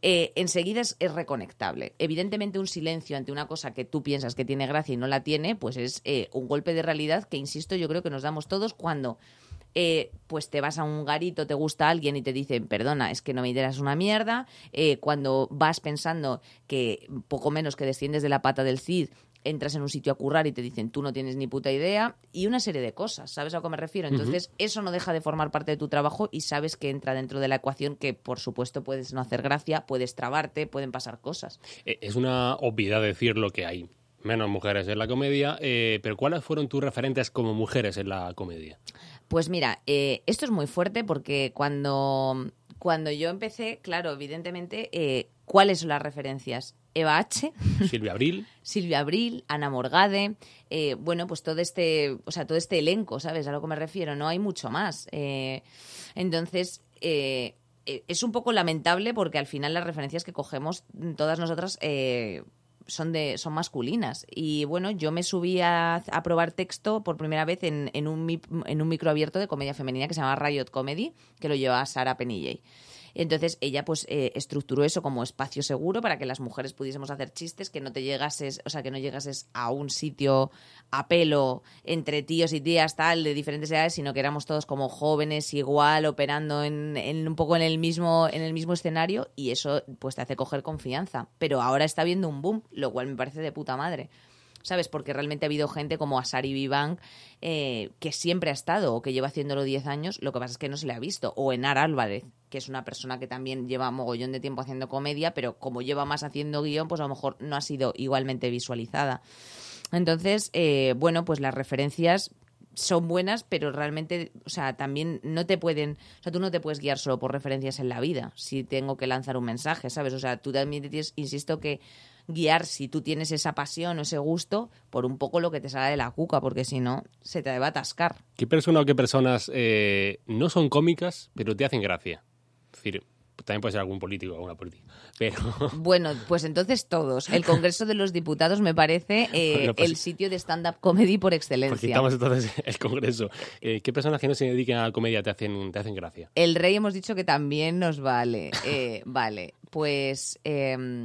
eh, enseguida es, es reconectable. Evidentemente un silencio ante una cosa que tú piensas que tiene gracia y no la tiene, pues es eh, un golpe de realidad que, insisto, yo creo que nos damos todos cuando eh, pues te vas a un garito, te gusta alguien y te dicen, perdona, es que no me interesa una mierda, eh, cuando vas pensando que poco menos que desciendes de la pata del Cid, entras en un sitio a currar y te dicen tú no tienes ni puta idea, y una serie de cosas, ¿sabes a lo que me refiero? Entonces, uh-huh. eso no deja de formar parte de tu trabajo y sabes que entra dentro de la ecuación que, por supuesto, puedes no hacer gracia, puedes trabarte, pueden pasar cosas. Es una obviedad decir lo que hay menos mujeres en la comedia, eh, pero ¿cuáles fueron tus referentes como mujeres en la comedia? Pues mira, eh, esto es muy fuerte porque cuando, cuando yo empecé, claro, evidentemente, eh, ¿cuáles son las referencias? Eva H. Silvia Abril. Silvia Abril, Ana Morgade, eh, bueno, pues todo este, o sea, todo este elenco, ¿sabes? A lo que me refiero, no hay mucho más. Eh, entonces, eh, es un poco lamentable porque al final las referencias que cogemos todas nosotras eh, son de son masculinas. Y bueno, yo me subí a, a probar texto por primera vez en, en, un, en un micro abierto de comedia femenina que se llama Riot Comedy, que lo lleva Sara Penilley. Entonces ella pues eh, estructuró eso como espacio seguro para que las mujeres pudiésemos hacer chistes, que no te llegases, o sea, que no llegases a un sitio a pelo entre tíos y tías tal de diferentes edades, sino que éramos todos como jóvenes igual operando en, en un poco en el mismo en el mismo escenario, y eso pues te hace coger confianza. Pero ahora está habiendo un boom, lo cual me parece de puta madre, ¿sabes? Porque realmente ha habido gente como Asari Vivank, eh, que siempre ha estado o que lleva haciéndolo diez años, lo que pasa es que no se le ha visto. O Enar Álvarez, que es una persona que también lleva mogollón de tiempo haciendo comedia, pero como lleva más haciendo guión, pues a lo mejor no ha sido igualmente visualizada. Entonces, eh, bueno, pues las referencias son buenas, pero realmente, o sea, también no te pueden, o sea, tú no te puedes guiar solo por referencias en la vida, si tengo que lanzar un mensaje, ¿sabes? O sea, tú también tienes, insisto, que guiar, si tú tienes esa pasión o ese gusto, por un poco lo que te sale de la cuca, porque si no, se te va a atascar. ¿Qué persona o qué personas eh, no son cómicas, pero te hacen gracia? Es decir, también puede ser algún político o alguna política, pero... Bueno, pues entonces todos. El Congreso de los Diputados me parece eh, bueno, pues, el sitio de stand-up comedy por excelencia. Pues quitamos entonces el Congreso. Eh, ¿Qué personas que no se dediquen a la comedia te hacen, te hacen gracia? El Rey hemos dicho que también nos vale. Eh, vale, pues... Eh,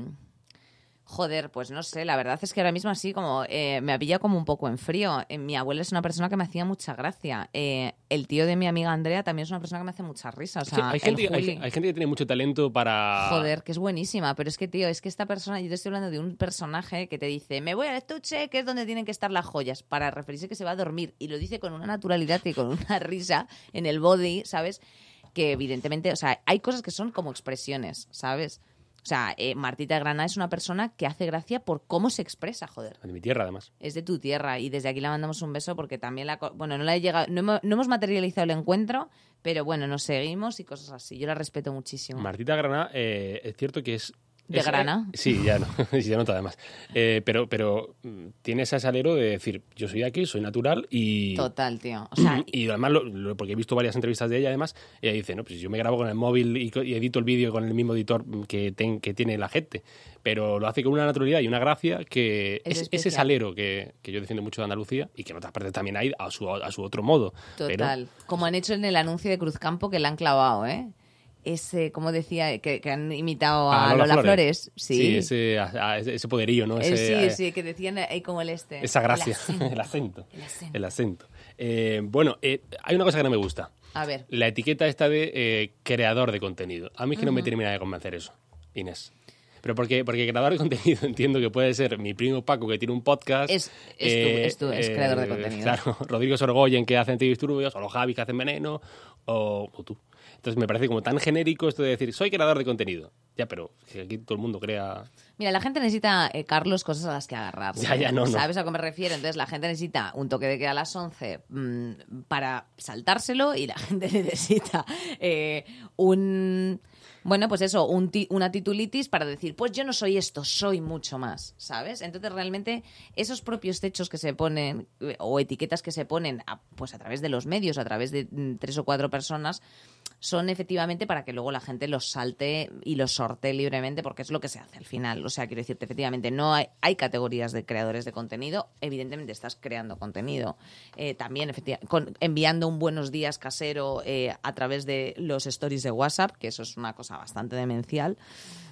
Joder, pues no sé, la verdad es que ahora mismo así como eh, me ha pillado como un poco en frío. Eh, mi abuela es una persona que me hacía mucha gracia. Eh, el tío de mi amiga Andrea también es una persona que me hace mucha risa. O sea, hay, gente, hay, hay gente que tiene mucho talento para... Joder, que es buenísima, pero es que, tío, es que esta persona, yo te estoy hablando de un personaje que te dice, me voy al estuche, que es donde tienen que estar las joyas, para referirse que se va a dormir. Y lo dice con una naturalidad y con una risa en el body, ¿sabes? Que evidentemente, o sea, hay cosas que son como expresiones, ¿sabes? O sea, eh, Martita Grana es una persona que hace gracia por cómo se expresa, joder. De mi tierra, además. Es de tu tierra y desde aquí le mandamos un beso porque también la... Bueno, no la he llegado... No hemos, no hemos materializado el encuentro, pero bueno, nos seguimos y cosas así. Yo la respeto muchísimo. Martita Grana, eh, es cierto que es... ¿De es, Grana? Eh, sí, ya no, ya no además. Eh, pero, pero tiene ese salero de decir, yo soy de aquí, soy natural y... Total, tío. O sea, y además, lo, lo, porque he visto varias entrevistas de ella, además, ella dice, no, pues yo me grabo con el móvil y, y edito el vídeo con el mismo editor que, ten, que tiene la gente. Pero lo hace con una naturalidad y una gracia que es, es ese salero que, que yo defiendo mucho de Andalucía y que en otras partes también hay a su, a su otro modo. Total. Pero... Como han hecho en el anuncio de Cruzcampo que la han clavado, ¿eh? Ese, como decía, que, que han imitado a, a Lola, Lola Flores. Flores. Sí, sí ese, a, a, ese poderío, ¿no? Ese, eh, sí, sí, que decían ahí como el este. Esa gracia, el acento. el acento. El acento. Eh, bueno, eh, hay una cosa que no me gusta. A ver. La etiqueta esta de eh, creador de contenido. A mí es que uh-huh. no me termina de convencer eso, Inés. Pero porque, porque creador de contenido entiendo que puede ser mi primo Paco, que tiene un podcast. Es, es, eh, tú, es, tú, es eh, creador de contenido. Claro, Rodrigo Sorgoyen, que hace antidisturbios, o los Javi, que hacen veneno, o, o tú. Entonces me parece como tan genérico esto de decir, soy creador de contenido. Ya, pero aquí todo el mundo crea... Mira, la gente necesita, eh, Carlos, cosas a las que agarrarse. Ya, ya, no, no. ¿Sabes a qué me refiero? Entonces la gente necesita un toque de queda a las once mmm, para saltárselo y la gente necesita eh, un... Bueno, pues eso, un ti- una titulitis para decir, pues yo no soy esto, soy mucho más, ¿sabes? Entonces, realmente, esos propios techos que se ponen, o etiquetas que se ponen, a, pues a través de los medios, a través de mm, tres o cuatro personas, son efectivamente para que luego la gente los salte y los sortee libremente, porque es lo que se hace al final. O sea, quiero decirte, efectivamente, no hay, hay categorías de creadores de contenido. Evidentemente estás creando contenido. Eh, también, efectivamente, con, enviando un buenos días casero eh, a través de los stories de WhatsApp, que eso es una cosa bastante demencial.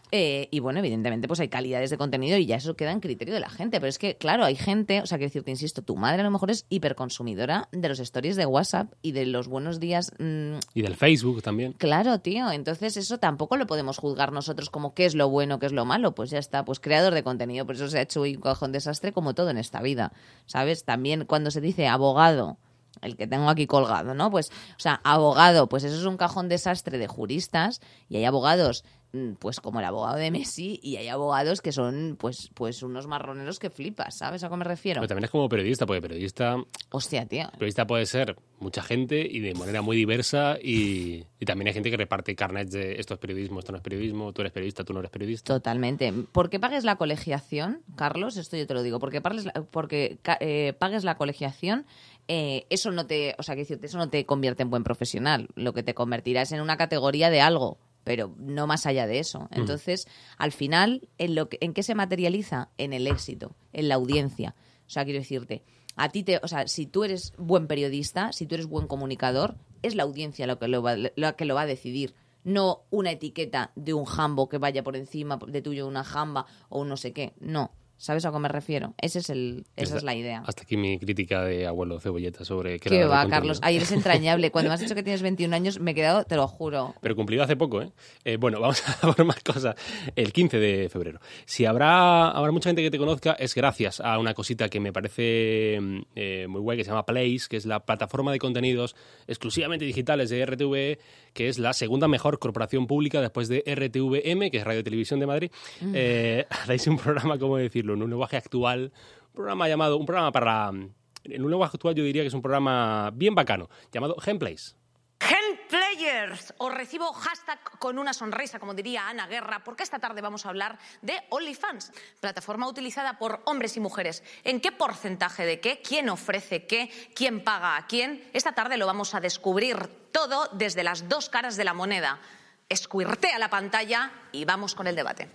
Eh, y bueno, evidentemente pues hay calidades de contenido y ya eso queda en criterio de la gente. Pero es que, claro, hay gente, o sea, quiero decirte, insisto, tu madre a lo mejor es hiperconsumidora de los stories de WhatsApp y de los buenos días. Mmm, y del Facebook también. Claro, tío. Entonces eso tampoco lo podemos juzgar nosotros como qué es lo bueno, qué es lo malo. Pues ya está, pues creador de contenido. Por eso se ha hecho un cajón desastre como todo en esta vida, ¿sabes? También cuando se dice abogado, el que tengo aquí colgado, ¿no? Pues, o sea, abogado, pues eso es un cajón desastre de juristas y hay abogados pues como el abogado de Messi y hay abogados que son pues pues unos marroneros que flipas, ¿sabes a qué me refiero? Pero también es como periodista, porque periodista... Hostia, tío. Periodista puede ser mucha gente y de manera muy diversa y, y también hay gente que reparte carnets de esto es periodismo, esto no es periodismo, tú eres periodista, tú no eres periodista. Totalmente. Porque pagues la colegiación, Carlos, esto yo te lo digo, porque pagues la, porque, eh, pagues la colegiación, eh, eso no te, o sea, que decirte, eso no te convierte en buen profesional, lo que te convertirá es en una categoría de algo, pero no más allá de eso. Entonces, mm. al final, ¿en, lo que, ¿en qué se materializa? En el éxito, en la audiencia. O sea, quiero decirte, a ti te, o sea, si tú eres buen periodista, si tú eres buen comunicador, es la audiencia lo que lo va, lo que lo va a decidir. No una etiqueta de un jambo que vaya por encima de tuyo, una jamba o un no sé qué. No. ¿Sabes a qué me refiero? Ese es el, esa Esta, es la idea. Hasta aquí mi crítica de abuelo Cebolleta sobre... ¿Qué va, Carlos? Ahí eres entrañable. Cuando me has dicho que tienes veintiún años, me he quedado, te lo juro. Pero cumplido hace poco, ¿eh? eh bueno, vamos a por más cosas. El quince de febrero. Si habrá, habrá mucha gente que te conozca, es gracias a una cosita que me parece eh, muy guay, que se llama Place, que es la plataforma de contenidos exclusivamente digitales de R T V E, que es la segunda mejor corporación pública después de R T V M, que es Radio Televisión de Madrid. Mm. Eh, hacéis un programa, ¿cómo decirlo?, en un lenguaje actual, un programa llamado, un programa para, en un lenguaje actual yo diría que es un programa bien bacano, llamado Genplays. Genplayers, os recibo hashtag con una sonrisa, como diría Ana Guerra, porque esta tarde vamos a hablar de OnlyFans, plataforma utilizada por hombres y mujeres. ¿En qué porcentaje de qué? ¿Quién ofrece qué? ¿Quién paga a quién? Esta tarde lo vamos a descubrir todo desde las dos caras de la moneda. Escuirtea la pantalla y vamos con el debate.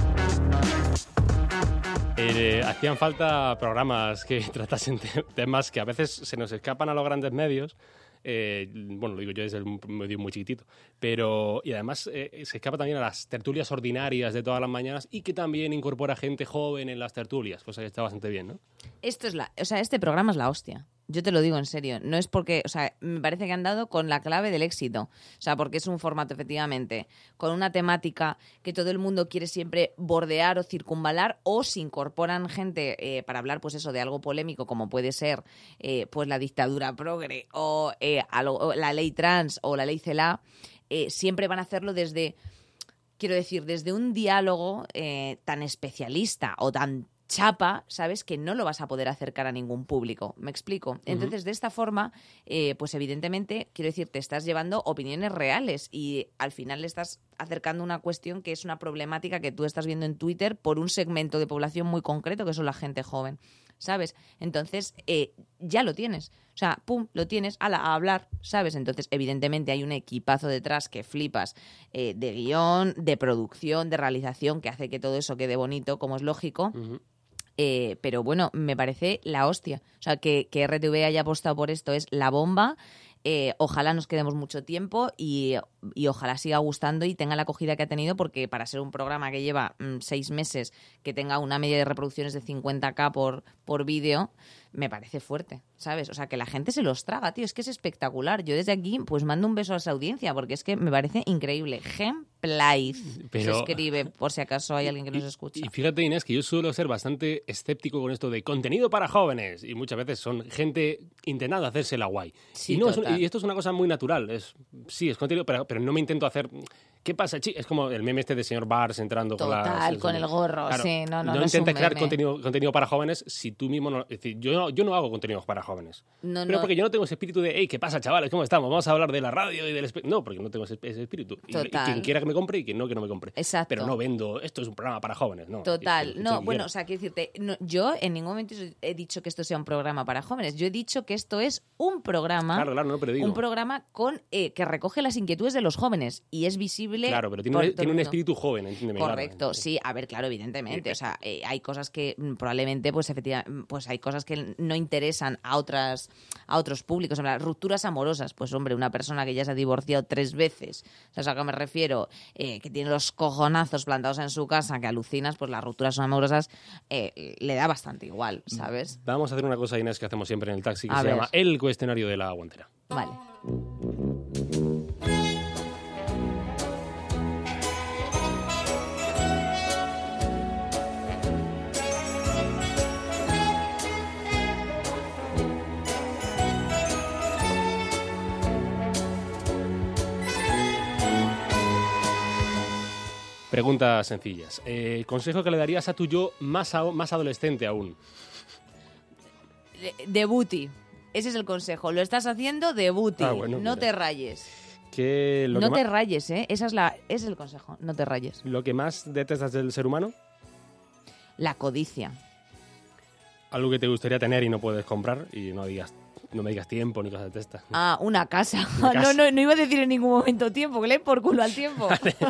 Eh, hacían falta programas que tratasen te- temas que a veces se nos escapan a los grandes medios. Eh, bueno, lo digo yo desde un medio muy chiquitito, pero y además eh, se escapa también a las tertulias ordinarias de todas las mañanas y que también incorpora gente joven en las tertulias, cosa que está bastante bien, ¿no? Esto es la, o sea, este programa es la hostia. Yo te lo digo en serio. No es porque, o sea, me parece que han dado con la clave del éxito. O sea, porque es un formato, efectivamente, con una temática que todo el mundo quiere siempre bordear o circunvalar, o se incorporan gente eh, para hablar, pues eso, de algo polémico, como puede ser eh, pues la dictadura progre o, eh, algo, o la ley trans o la ley CELA. Eh, siempre van a hacerlo desde, quiero decir, desde un diálogo eh, tan especialista o tan chapa, ¿sabes? Que no lo vas a poder acercar a ningún público. ¿Me explico? Entonces, uh-huh. de esta forma, eh, pues evidentemente, quiero decir, te estás llevando opiniones reales y al final le estás acercando una cuestión que es una problemática que tú estás viendo en Twitter por un segmento de población muy concreto, que son la gente joven, ¿sabes? Entonces, eh, ya lo tienes. O sea, pum, lo tienes, ala, a hablar, ¿sabes? Entonces, evidentemente, hay un equipazo detrás que flipas eh, de guión, de producción, de realización, que hace que todo eso quede bonito, como es lógico. Uh-huh. Eh, pero bueno, me parece la hostia. O sea, que, que R T V haya apostado por esto es la bomba. Eh, ojalá nos quedemos mucho tiempo y, y ojalá siga gustando y tenga la acogida que ha tenido, porque para ser un programa que lleva mmm, seis meses, que tenga una media de reproducciones de cincuenta mil por, por vídeo, me parece fuerte, ¿sabes? O sea, que la gente se los traga, tío, es que es espectacular. Yo desde aquí, pues mando un beso a esa audiencia, porque es que me parece increíble. Genplays Pero... se escribe, por si acaso hay alguien que nos escucha. Y fíjate, Inés, que yo suelo ser bastante escéptico con esto de contenido para jóvenes, y muchas veces son gente intentando hacerse la guay. Sí, y, no, es un, y esto es una cosa muy natural. Es, sí, es contenido, pero, pero no me intento hacer... ¿Qué pasa, chi? Es como el meme este de señor Bars entrando Total, con las... Total, con el gorro, claro, sí. No, no, no, no intenta es crear meme. contenido, contenido para jóvenes si tú mismo no... Es decir, yo no, yo no hago contenidos para jóvenes. No, pero no. porque yo no tengo ese espíritu de, hey, ¿qué pasa, chavales? ¿Cómo estamos? Vamos a hablar de la radio y del... Esp-". No, porque no tengo ese, ese espíritu. Y, y quien quiera que me compre y quien no, que no me compre. Exacto. Pero no vendo, esto es un programa para jóvenes, ¿no? Total. Que, que, no, que bueno, quiera. o sea, quiero decirte, no, yo en ningún momento he dicho que esto sea un programa para jóvenes. Yo he dicho que esto es un programa... Claro, claro, no, pero digo... Un programa con eh, que recoge las inquietudes de los jóvenes y es visible accesible. Claro, pero tiene, por un, todo tiene el un mundo. espíritu joven, entiéndeme. Correcto, claro. sí, a ver, claro, evidentemente. O sea, eh, hay cosas que mm, probablemente, pues efectivamente, pues hay cosas que no interesan a otras, a otros públicos. En plan, rupturas amorosas, pues hombre, una persona que ya se ha divorciado tres veces, ¿sabes a qué me refiero? Eh, que tiene los cojonazos plantados en su casa, que alucinas, pues las rupturas amorosas eh, le da bastante igual, ¿sabes? Vamos a hacer una cosa, Inés, que hacemos siempre en el taxi, que A se ver. llama el cuestionario de la guantera. Vale. Preguntas sencillas. Eh, consejo que le darías a tu yo más, a- más adolescente aún. De- Debuti. Ese es el consejo. Lo estás haciendo, debuti. Ah, bueno, no mira. te rayes. ¿Qué, lo, No que te ma- rayes, ¿eh? Esa es la, ese es el consejo. No te rayes. ¿Lo que más detestas del ser humano? La codicia. Algo que te gustaría tener y no puedes comprar y no digas, no me digas tiempo ni cosas de estas. Ah, una casa. Una casa. No, no, no iba a decir en ningún momento tiempo, que le por culo al tiempo.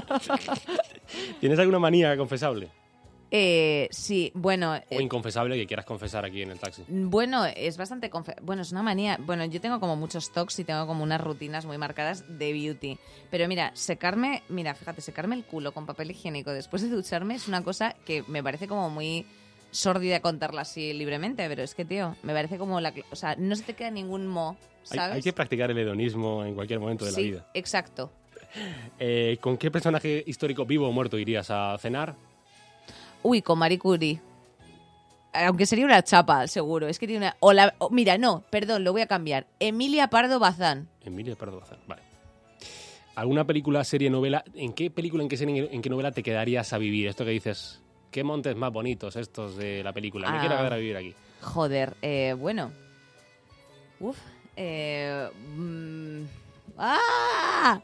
¿Tienes alguna manía confesable? eh, sí, bueno, O eh, inconfesable que quieras confesar aquí en el taxi. bueno, es bastante... confe- Bueno, es una manía... Bueno, yo tengo como muchos tocs y tengo como unas rutinas muy marcadas de beauty. Pero mira, secarme... Mira, fíjate, secarme el culo con papel higiénico después de ducharme es una cosa que me parece como muy sórdida contarla así libremente, pero es que, tío, me parece como la... cl- O sea, no se te queda ningún mo, Hay, ¿sabes? hay que practicar el hedonismo en cualquier momento de sí, la vida. exacto. Eh, ¿Con qué personaje histórico vivo o muerto irías a cenar? Uy, con Marie Curie. Aunque sería una chapa, seguro. Es que tiene una... O la... o- mira, no, perdón, lo voy a cambiar. Emilia Pardo Bazán. Emilia Pardo Bazán, vale. ¿Alguna película, serie, novela? ¿En qué película, en qué serie, en qué novela te quedarías a vivir? Esto que dices, qué montes más bonitos estos de la película. Me Ah. quiero quedar a vivir aquí. Joder, eh, bueno. Uf. Eh, mm, ¡Ah!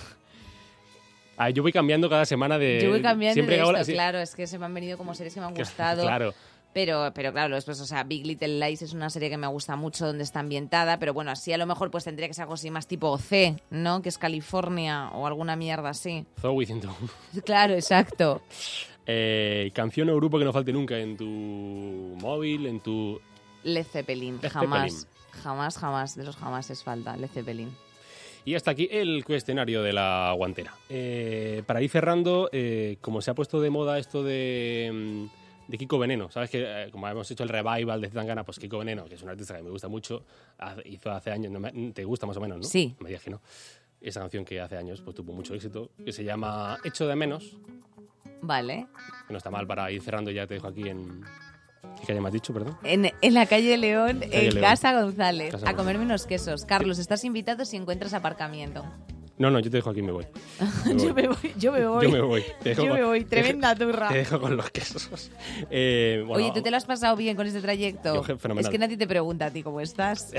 Ah, yo voy cambiando cada semana de... Yo voy cambiando siempre de hago esto, la- sí. claro. Es que se me han venido como series que me han gustado. Claro. Pero, pero claro, después, o sea, Big Little Lies es una serie que me gusta mucho, donde está ambientada, pero bueno, así a lo mejor pues tendría que ser algo así más tipo C, ¿no? Que es California o alguna mierda así. Zoe ciento uno. Claro, exacto. Eh, canción o grupo que no falte nunca en tu móvil, en tu... Led Zeppelin, Led jamás, Zeppelin. jamás, jamás, de los jamás es falta, Led Zeppelin. Y hasta aquí el cuestionario de la guantera. Eh, para ir cerrando, eh, como se ha puesto de moda esto de, mm, de Kiko Veneno, ¿sabes? Que eh, como hemos hecho el revival de Zetangana, pues Kiko Veneno, que es un artista que me gusta mucho, hace- hizo hace años, no me- te gusta más o menos, ¿no? Sí. No me digas que no. Esa canción que hace años pues tuvo mucho éxito, que se llama Echo de Menos, Vale. que no está mal para ir cerrando, ya te dejo aquí en... ¿Qué calle me has dicho, perdón? En, en la calle León, Calle en León. Casa González, Casa a comerme unos quesos. Carlos, estás invitado si encuentras aparcamiento. No, no, yo te dejo aquí y me voy. Me Yo voy. me voy, yo me voy. Yo me voy. Te dejo Yo con- me voy, te- tremenda turra. Te dejo con los quesos. Eh, bueno, Oye, ¿tú te lo has pasado bien con este trayecto? Yo, fenomenal. Es que nadie te pregunta a ti cómo estás.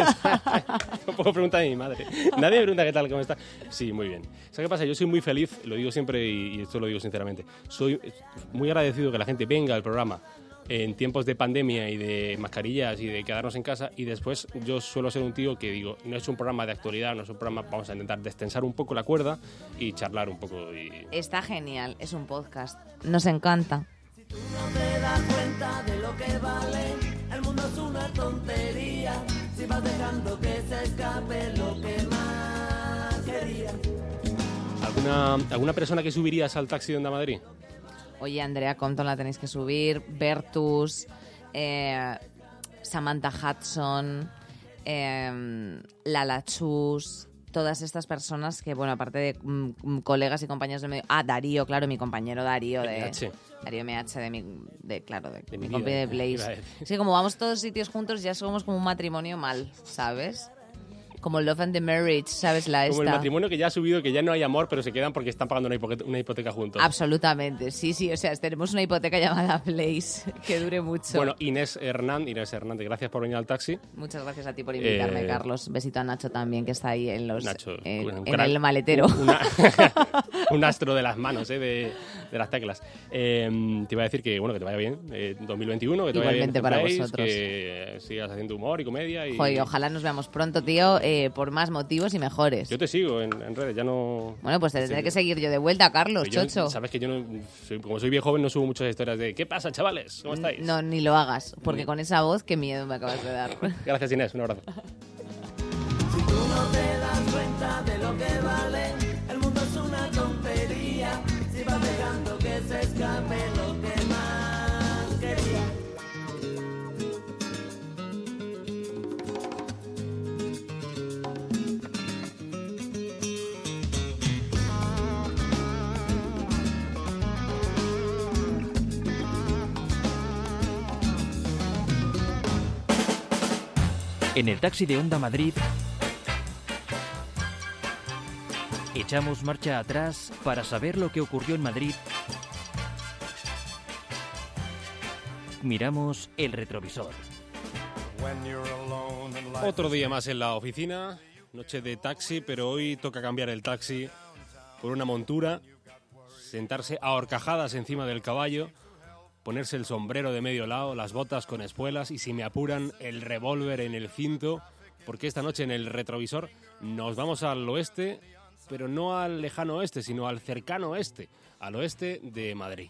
No puedo preguntar a mi madre. Nadie me pregunta qué tal, cómo está. Sí, muy bien. ¿Sabes qué pasa? Yo soy muy feliz, lo digo siempre y, y esto lo digo sinceramente. Soy muy agradecido que la gente venga al programa en tiempos de pandemia y de mascarillas y de quedarnos en casa, y después yo suelo ser un tío que digo, no es un programa de actualidad, no es un programa, vamos a intentar destensar un poco la cuerda y charlar un poco. Y... Está genial, es un podcast. Nos encanta. te das cuenta de lo que vale. El mundo es una tontería. Si vas dejando que se escape lo que más querías. ¿Alguna, ¿Alguna persona que subirías al taxi de Onda Madrid? Oye, Andrea Compton la tenéis que subir, Bertus, eh, Samantha Hudson, eh, Lala Chus, todas estas personas que, bueno, aparte de mm, colegas y compañeros de medio... Ah, Darío, claro, mi compañero Darío de... M H. Darío M H de mi... De, claro, de, De mi mi compi vida, de iba a Blaze. decir. Sí, como vamos todos sitios juntos, ya somos como un matrimonio mal, ¿sabes? Como Love and the Marriage, ¿sabes? La Como el esta. matrimonio que ya ha subido, que ya no hay amor, pero se quedan porque están pagando una hipoteca, una hipoteca juntos. Absolutamente, sí, sí, o sea, tenemos una hipoteca llamada Blaze, que dure mucho. Bueno, Inés Hernández, Inés Hernández, gracias por venir al taxi. Muchas gracias a ti por invitarme, Eh, Carlos. Besito a Nacho también, que está ahí en los Nacho, en, un en crack. el maletero. Una, un astro de las manos, ¿eh? de, de las teclas. Eh, te iba a decir que, bueno, que te vaya bien eh, dos mil veintiuno, que te Igualmente vaya bien para Place, vosotros. que sigas haciendo humor y comedia. Y... Joder, ojalá nos veamos pronto, tío, eh, por más motivos y mejores. Yo te sigo en, en redes, ya no... Bueno, pues te tendré Sí. que seguir yo de vuelta, Carlos, Yo, chocho. sabes que yo, no, soy, como soy viejo joven, no subo muchas historias de ¿qué pasa, chavales? ¿Cómo estáis? No, ni lo hagas, porque Mm. con esa voz, qué miedo me acabas de dar. Gracias, Inés. Un abrazo. Si tú no te das cuenta de lo que vale, el mundo es una tontería. Si vas dejando que se escape lo que más quería. En el taxi de Onda Madrid echamos marcha atrás para saber lo que ocurrió en Madrid. Miramos el retrovisor. Otro día más en la oficina, noche de taxi, pero hoy toca cambiar el taxi por una montura, sentarse a horcajadas encima del caballo, ponerse el sombrero de medio lado, las botas con espuelas y, si me apuran, el revólver en el cinto, porque esta noche en el retrovisor nos vamos al oeste, pero no al lejano oeste, sino al cercano oeste, al oeste de Madrid.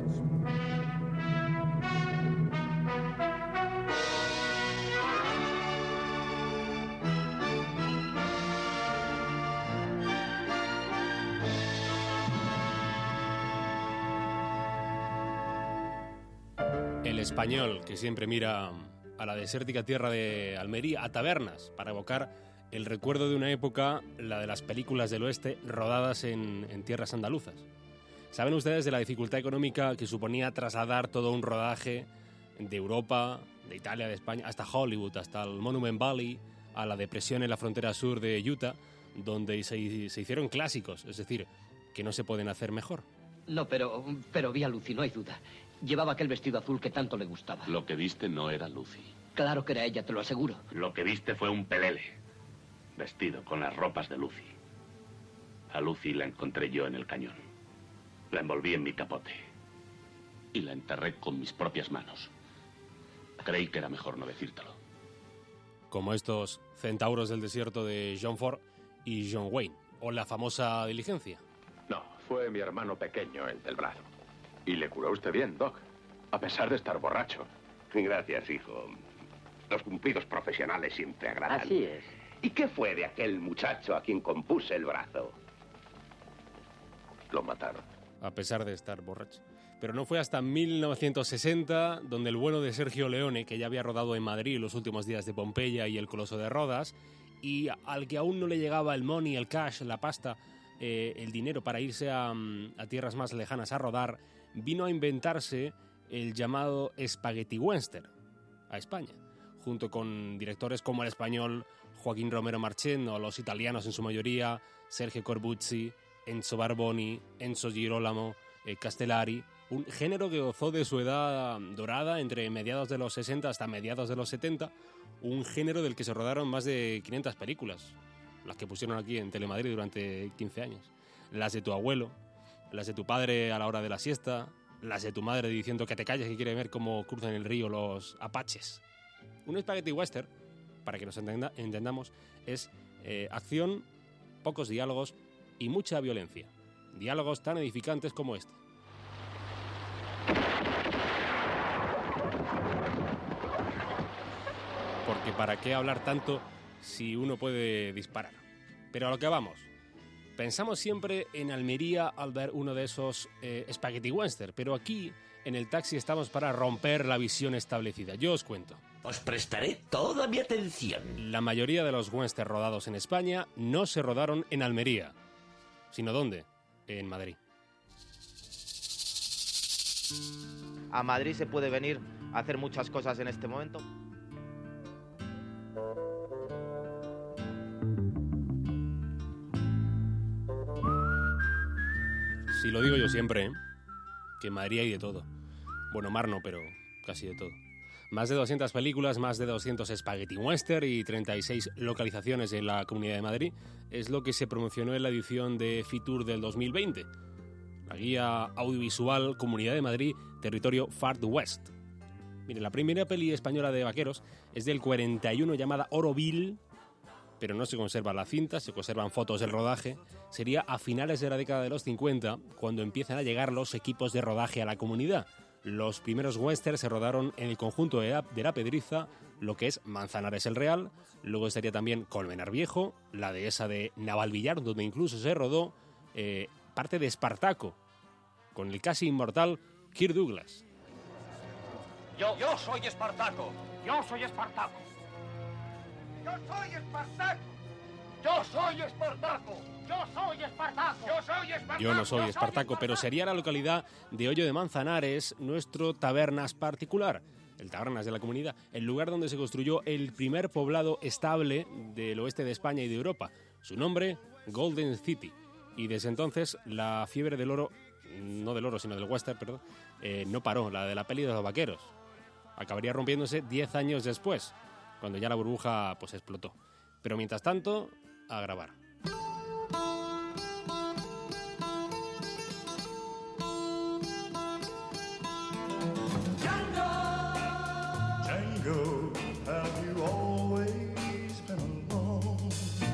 El español que siempre mira a la desértica tierra de Almería, a tabernas, para evocar el recuerdo de una época, la de las películas del oeste rodadas en, en tierras andaluzas. ¿Saben ustedes de la dificultad económica que suponía trasladar todo un rodaje de Europa, de Italia, de España, hasta Hollywood, hasta el Monument Valley, a la depresión en la frontera sur de Utah, donde se, se hicieron clásicos, es decir, que no se pueden hacer mejor? No, pero, pero vi a Lucy, no hay duda. Llevaba aquel vestido azul que tanto le gustaba. Lo que viste no era Lucy. Claro que era ella, te lo aseguro. Lo que viste fue un pelele, vestido con las ropas de Lucy. A Lucy la encontré yo en el cañón. La envolví en mi capote y la enterré con mis propias manos. Creí que era mejor no decírtelo. Como estos centauros del desierto de John Ford y John Wayne, o la famosa diligencia. No, fue mi hermano pequeño el del brazo. Y le curó usted bien, Doc, a pesar de estar borracho. Gracias, hijo. Los cumplidos profesionales siempre agradan. Así es. ¿Y qué fue de aquel muchacho a quien compuse el brazo? Lo mataron. A pesar de estar borracho. Pero no fue hasta mil novecientos sesenta, donde el bueno de Sergio Leone, que ya había rodado en Madrid los últimos días de Pompeya y El Coloso de Rodas, y al que aún no le llegaba el money, el cash, la pasta, eh, el dinero para irse a, a tierras más lejanas a rodar, vino a inventarse el llamado Spaghetti Western a España, junto con directores como el español Joaquín Romero Marchén o los italianos en su mayoría, Sergio Corbucci, Enzo Barboni, Enzo Girolamo, eh, Castellari, un género que gozó de su edad dorada entre mediados de los sesenta hasta mediados de los setenta, un género del que se rodaron más de quinientas películas, las que pusieron aquí en Telemadrid durante quince años, las de tu abuelo, las de tu padre a la hora de la siesta, las de tu madre diciendo que te calles, que quiere ver cómo cruzan el río los apaches. Un spaghetti western, para que nos entenda, entendamos, es eh, acción, pocos diálogos y mucha violencia. Diálogos tan edificantes como este. Porque ¿para qué hablar tanto si uno puede disparar? Pero a lo que vamos. Pensamos siempre en Almería al ver uno de esos eh, spaghetti western, pero aquí en el taxi estamos para romper la visión establecida. Yo os cuento. Os prestaré toda mi atención. La mayoría de los western rodados en España no se rodaron en Almería, sino ¿dónde? En Madrid. A Madrid se puede venir a hacer muchas cosas en este momento. Sí, lo digo yo siempre, ¿eh? Que en Madrid hay de todo. Bueno, mar no, pero casi de todo. Más de doscientas películas, más de doscientos spaghetti western y treinta y seis localizaciones en la Comunidad de Madrid es lo que se promocionó en la edición de Fitur del dos mil veinte. La guía audiovisual Comunidad de Madrid, territorio Far West. Mire, la primera peli española de vaqueros es del cuarenta y uno llamada Oroville, pero no se conserva la cinta, se conservan fotos del rodaje. Sería a finales de la década de los cincuenta cuando empiezan a llegar los equipos de rodaje a la comunidad. Los primeros westerns se rodaron en el conjunto de la, de la Pedriza, lo que es Manzanares el Real, luego estaría también Colmenar Viejo, la dehesa de Navalvillar, donde incluso se rodó eh, parte de Espartaco, con el casi inmortal Kirk Douglas. Yo, yo soy Espartaco. Yo soy Espartaco. Yo soy Espartaco. Yo soy Espartaco. Yo soy Espartaco. Yo soy Espartaco. Yo no soy Espartaco, pero sería la localidad de Hoyo de Manzanares nuestro tabernas particular, el tabernas de la comunidad, el lugar donde se construyó el primer poblado estable del oeste de España y de Europa. Su nombre, Golden City. Y desde entonces la fiebre del oro, no del oro, sino del western, perdón, eh, no paró, la de la peli de los vaqueros. Acabaría rompiéndose diez años después, cuando ya la burbuja pues explotó. Pero mientras tanto, a grabar. Django, have you always been alone?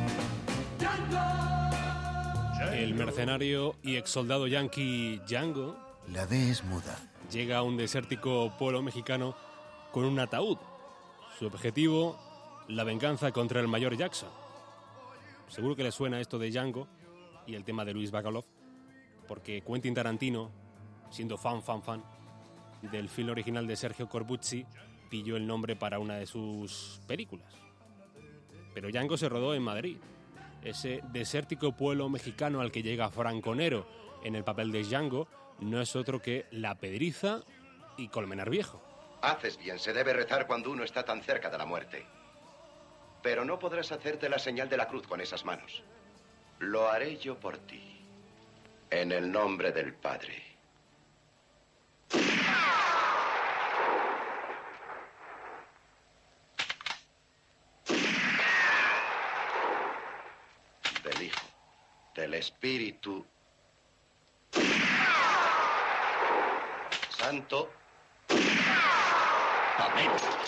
Django. El mercenario y exsoldado yanqui Django, la D es muda, llega a un desértico pueblo mexicano con un ataúd. Su objetivo, la venganza contra el mayor Jackson. Seguro que le suena esto de Django y el tema de Luis Bacalov, porque Quentin Tarantino, siendo fan, fan, fan del film original de Sergio Corbucci, pilló el nombre para una de sus películas. Pero Django se rodó en Madrid, ese desértico pueblo mexicano al que llega Franco Nero en el papel de Django, no es otro que La Pedriza y Colmenar Viejo. Haces bien, se debe rezar cuando uno está tan cerca de la muerte. Pero no podrás hacerte la señal de la cruz con esas manos. Lo haré yo por ti. En el nombre del Padre. Del Hijo. Del Espíritu Santo. Amén.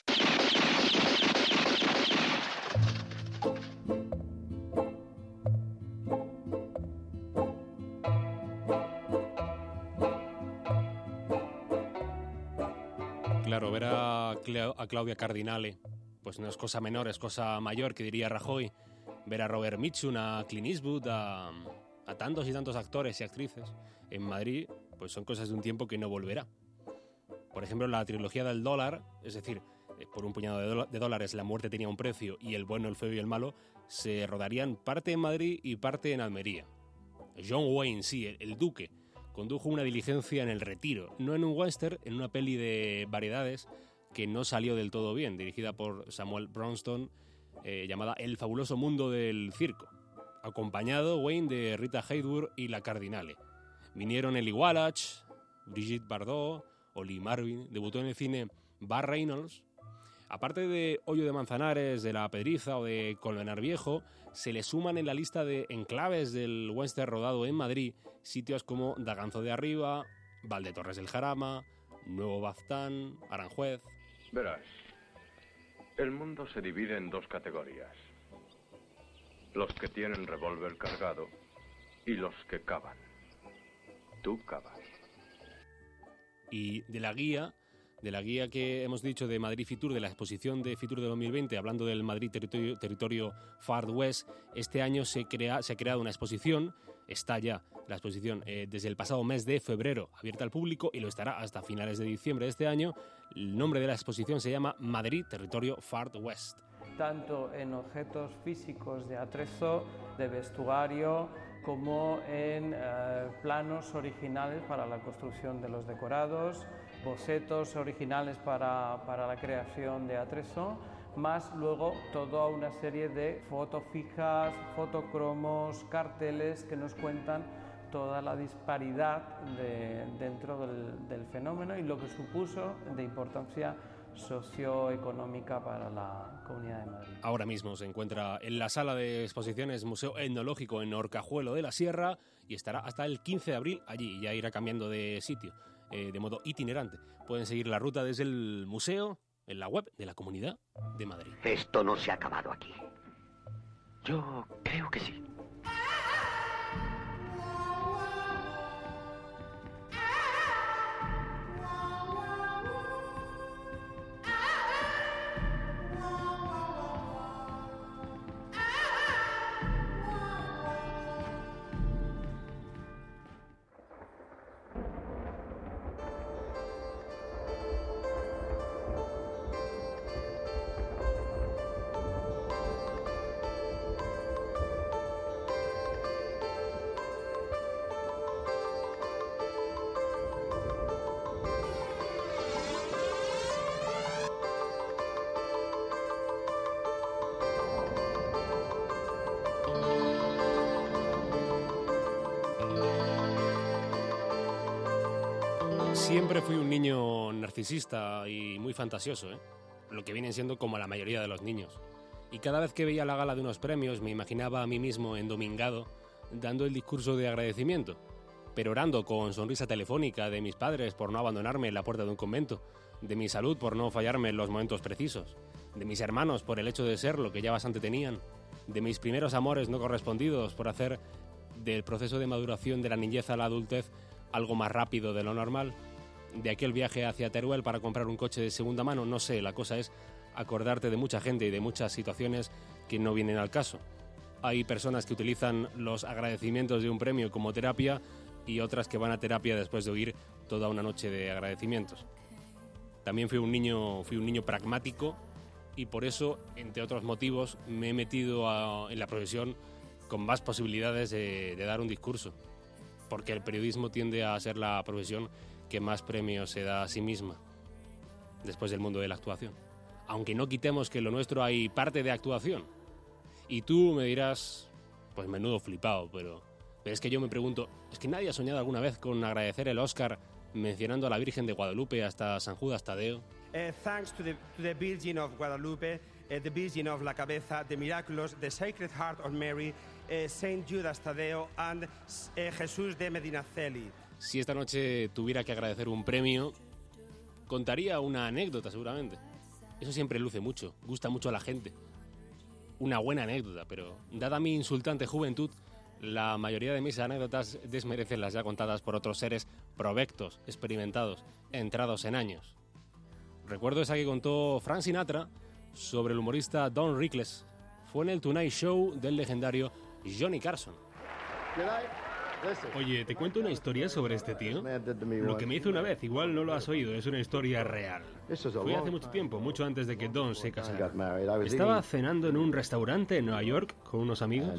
Claro, ver a, Cla- a Claudia Cardinale pues no es cosa menor, es cosa mayor, que diría Rajoy. Ver a Robert Mitchum, a Clint Eastwood, a, a tantos y tantos actores y actrices en Madrid, pues son cosas de un tiempo que no volverá. Por ejemplo, la trilogía del dólar, es decir, por un puñado de, do- de dólares la muerte tenía un precio y el bueno, el feo y el malo, se rodarían parte en Madrid y parte en Almería. John Wayne, sí, el, el duque, condujo una diligencia en El Retiro, no en un western, en una peli de variedades que no salió del todo bien, dirigida por Samuel Bronston, eh, llamada El fabuloso mundo del circo, acompañado Wayne de Rita Hayworth y la Cardinale. Vinieron Eli Wallach, Brigitte Bardot, Oli Marvin, debutó en el cine Bar Reynolds. Aparte de Hoyo de Manzanares, de La Pedriza o de Colmenar Viejo, se le suman en la lista de enclaves del western rodado en Madrid sitios como Daganzo de Arriba, Valdetorres del Jarama, Nuevo Baztán, Aranjuez. Verás, el mundo se divide en dos categorías. Los que tienen revólver cargado y los que cavan. Tú cavas. Y de la guía, de la guía que hemos dicho de Madrid Fitur, de la exposición de Fitur de dos mil veinte, hablando del Madrid territorio, territorio Far West, este año se, crea, se ha creado una exposición, está ya la exposición eh, desde el pasado mes de febrero abierta al público y lo estará hasta finales de diciembre de este año. El nombre de la exposición se llama Madrid territorio Far West. Tanto en objetos físicos de atrezo, de vestuario, como en eh, planos originales para la construcción de los decorados, bocetos originales para, para la creación de atrezo, más luego toda una serie de fotos fijas, fotocromos, carteles que nos cuentan toda la disparidad de, dentro del, del fenómeno y lo que supuso de importancia socioeconómica para la Comunidad de Madrid. Ahora mismo se encuentra en la sala de exposiciones Museo Etnológico en Horcajuelo de la Sierra y estará hasta el quince de abril allí, y ya irá cambiando de sitio, eh, de modo itinerante. Pueden seguir la ruta desde el museo en la web de la Comunidad de Madrid. Esto no se ha acabado aquí. Yo creo que sí. Siempre fui un niño narcisista y muy fantasioso, ¿eh? Lo que vienen siendo como la mayoría de los niños. Y cada vez que veía la gala de unos premios me imaginaba a mí mismo endomingado dando el discurso de agradecimiento, perorando con sonrisa telefónica de mis padres por no abandonarme en la puerta de un convento, de mi salud por no fallarme en los momentos precisos, de mis hermanos por el hecho de ser lo que ya bastante tenían, de mis primeros amores no correspondidos por hacer del proceso de maduración de la niñez a la adultez algo más rápido de lo normal, de aquel viaje hacia Teruel para comprar un coche de segunda mano. No sé, la cosa es acordarte de mucha gente y de muchas situaciones que no vienen al caso. Hay personas que utilizan los agradecimientos de un premio como terapia y otras que van a terapia después de oír toda una noche de agradecimientos. También fui un niño, fui un niño pragmático y por eso, entre otros motivos, me he metido a, en la profesión con más posibilidades de, de dar un discurso, porque el periodismo tiende a ser la profesión que más premios se da a sí misma, después del mundo de la actuación. Aunque no quitemos que en lo nuestro hay parte de actuación. Y tú me dirás, pues menudo flipado, pero, pero es que yo me pregunto, ¿es que nadie ha soñado alguna vez con agradecer el Oscar mencionando a la Virgen de Guadalupe hasta San Judas Tadeo? Uh, thanks to the, to the Virgin of Guadalupe, uh, the Virgin of la Cabeza, the Miraculous, the Sacred Heart of Mary, uh, Saint Judas Tadeo and uh, Jesús de Medinaceli. Si esta noche tuviera que agradecer un premio, contaría una anécdota seguramente. Eso siempre luce mucho, gusta mucho a la gente. Una buena anécdota, pero dada mi insultante juventud, la mayoría de mis anécdotas desmerecen las ya contadas por otros seres provectos, experimentados, entrados en años. Recuerdo esa que contó Frank Sinatra sobre el humorista Don Rickles. Fue en el Tonight Show del legendario Johnny Carson. Oye, ¿te cuento una historia sobre este tío? Lo que me hizo una vez, igual no lo has oído, es una historia real. Fue hace mucho tiempo, mucho antes de que Don se casara. Estaba cenando en un restaurante en Nueva York con unos amigos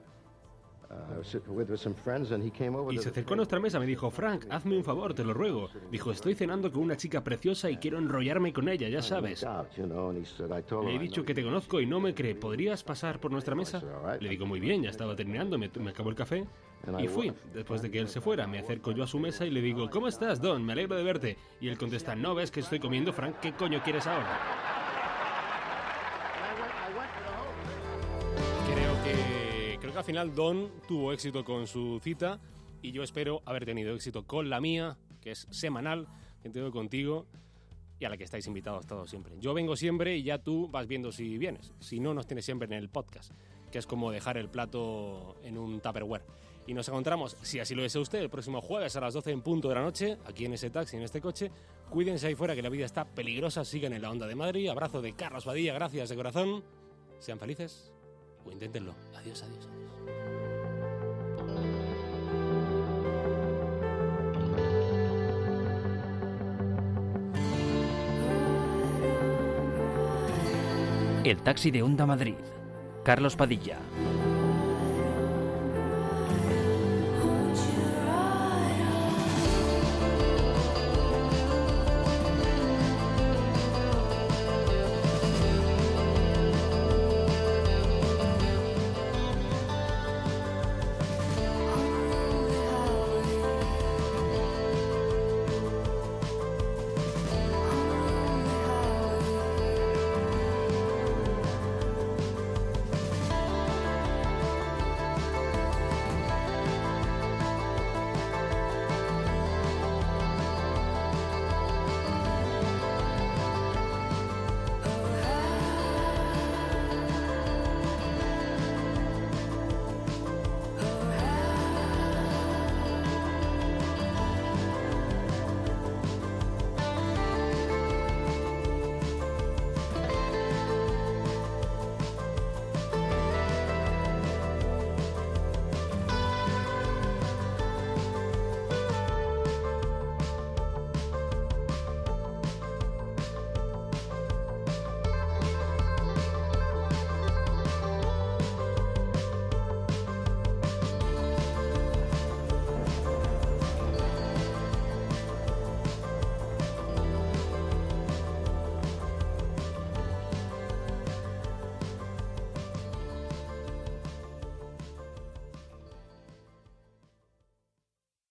y se acercó a nuestra mesa. Me dijo: Frank, hazme un favor, te lo ruego. Dijo: estoy cenando con una chica preciosa y quiero enrollarme con ella, ya sabes. Le he dicho que te conozco y no me cree. ¿Podrías pasar por nuestra mesa? Le digo: muy bien, ya estaba terminando, me, me acabó el café y fui. Después de que él se fuera, me acerco yo a su mesa y le digo: ¿cómo estás, Don? Me alegro de verte. Y él contesta: ¿no ves que estoy comiendo, Frank? ¿Qué coño quieres ahora? Creo que... Creo que al final Don tuvo éxito con su cita y yo espero haber tenido éxito con la mía, que es semanal, que tengo contigo y a la que estáis invitados todos siempre. Yo vengo siempre y ya tú vas viendo si vienes. Si no, nos tienes siempre en el podcast, que es como dejar el plato en un Tupperware. Y nos encontramos, si así lo desea usted, el próximo jueves a las doce en punto de la noche, aquí en ese taxi, en este coche. Cuídense ahí fuera, que la vida está peligrosa. Sigan en la Onda de Madrid. Abrazo de Carlos Badilla, gracias de corazón. Sean felices o inténtenlo. Adiós, adiós, adiós. El taxi de Onda Madrid. Carlos Padilla.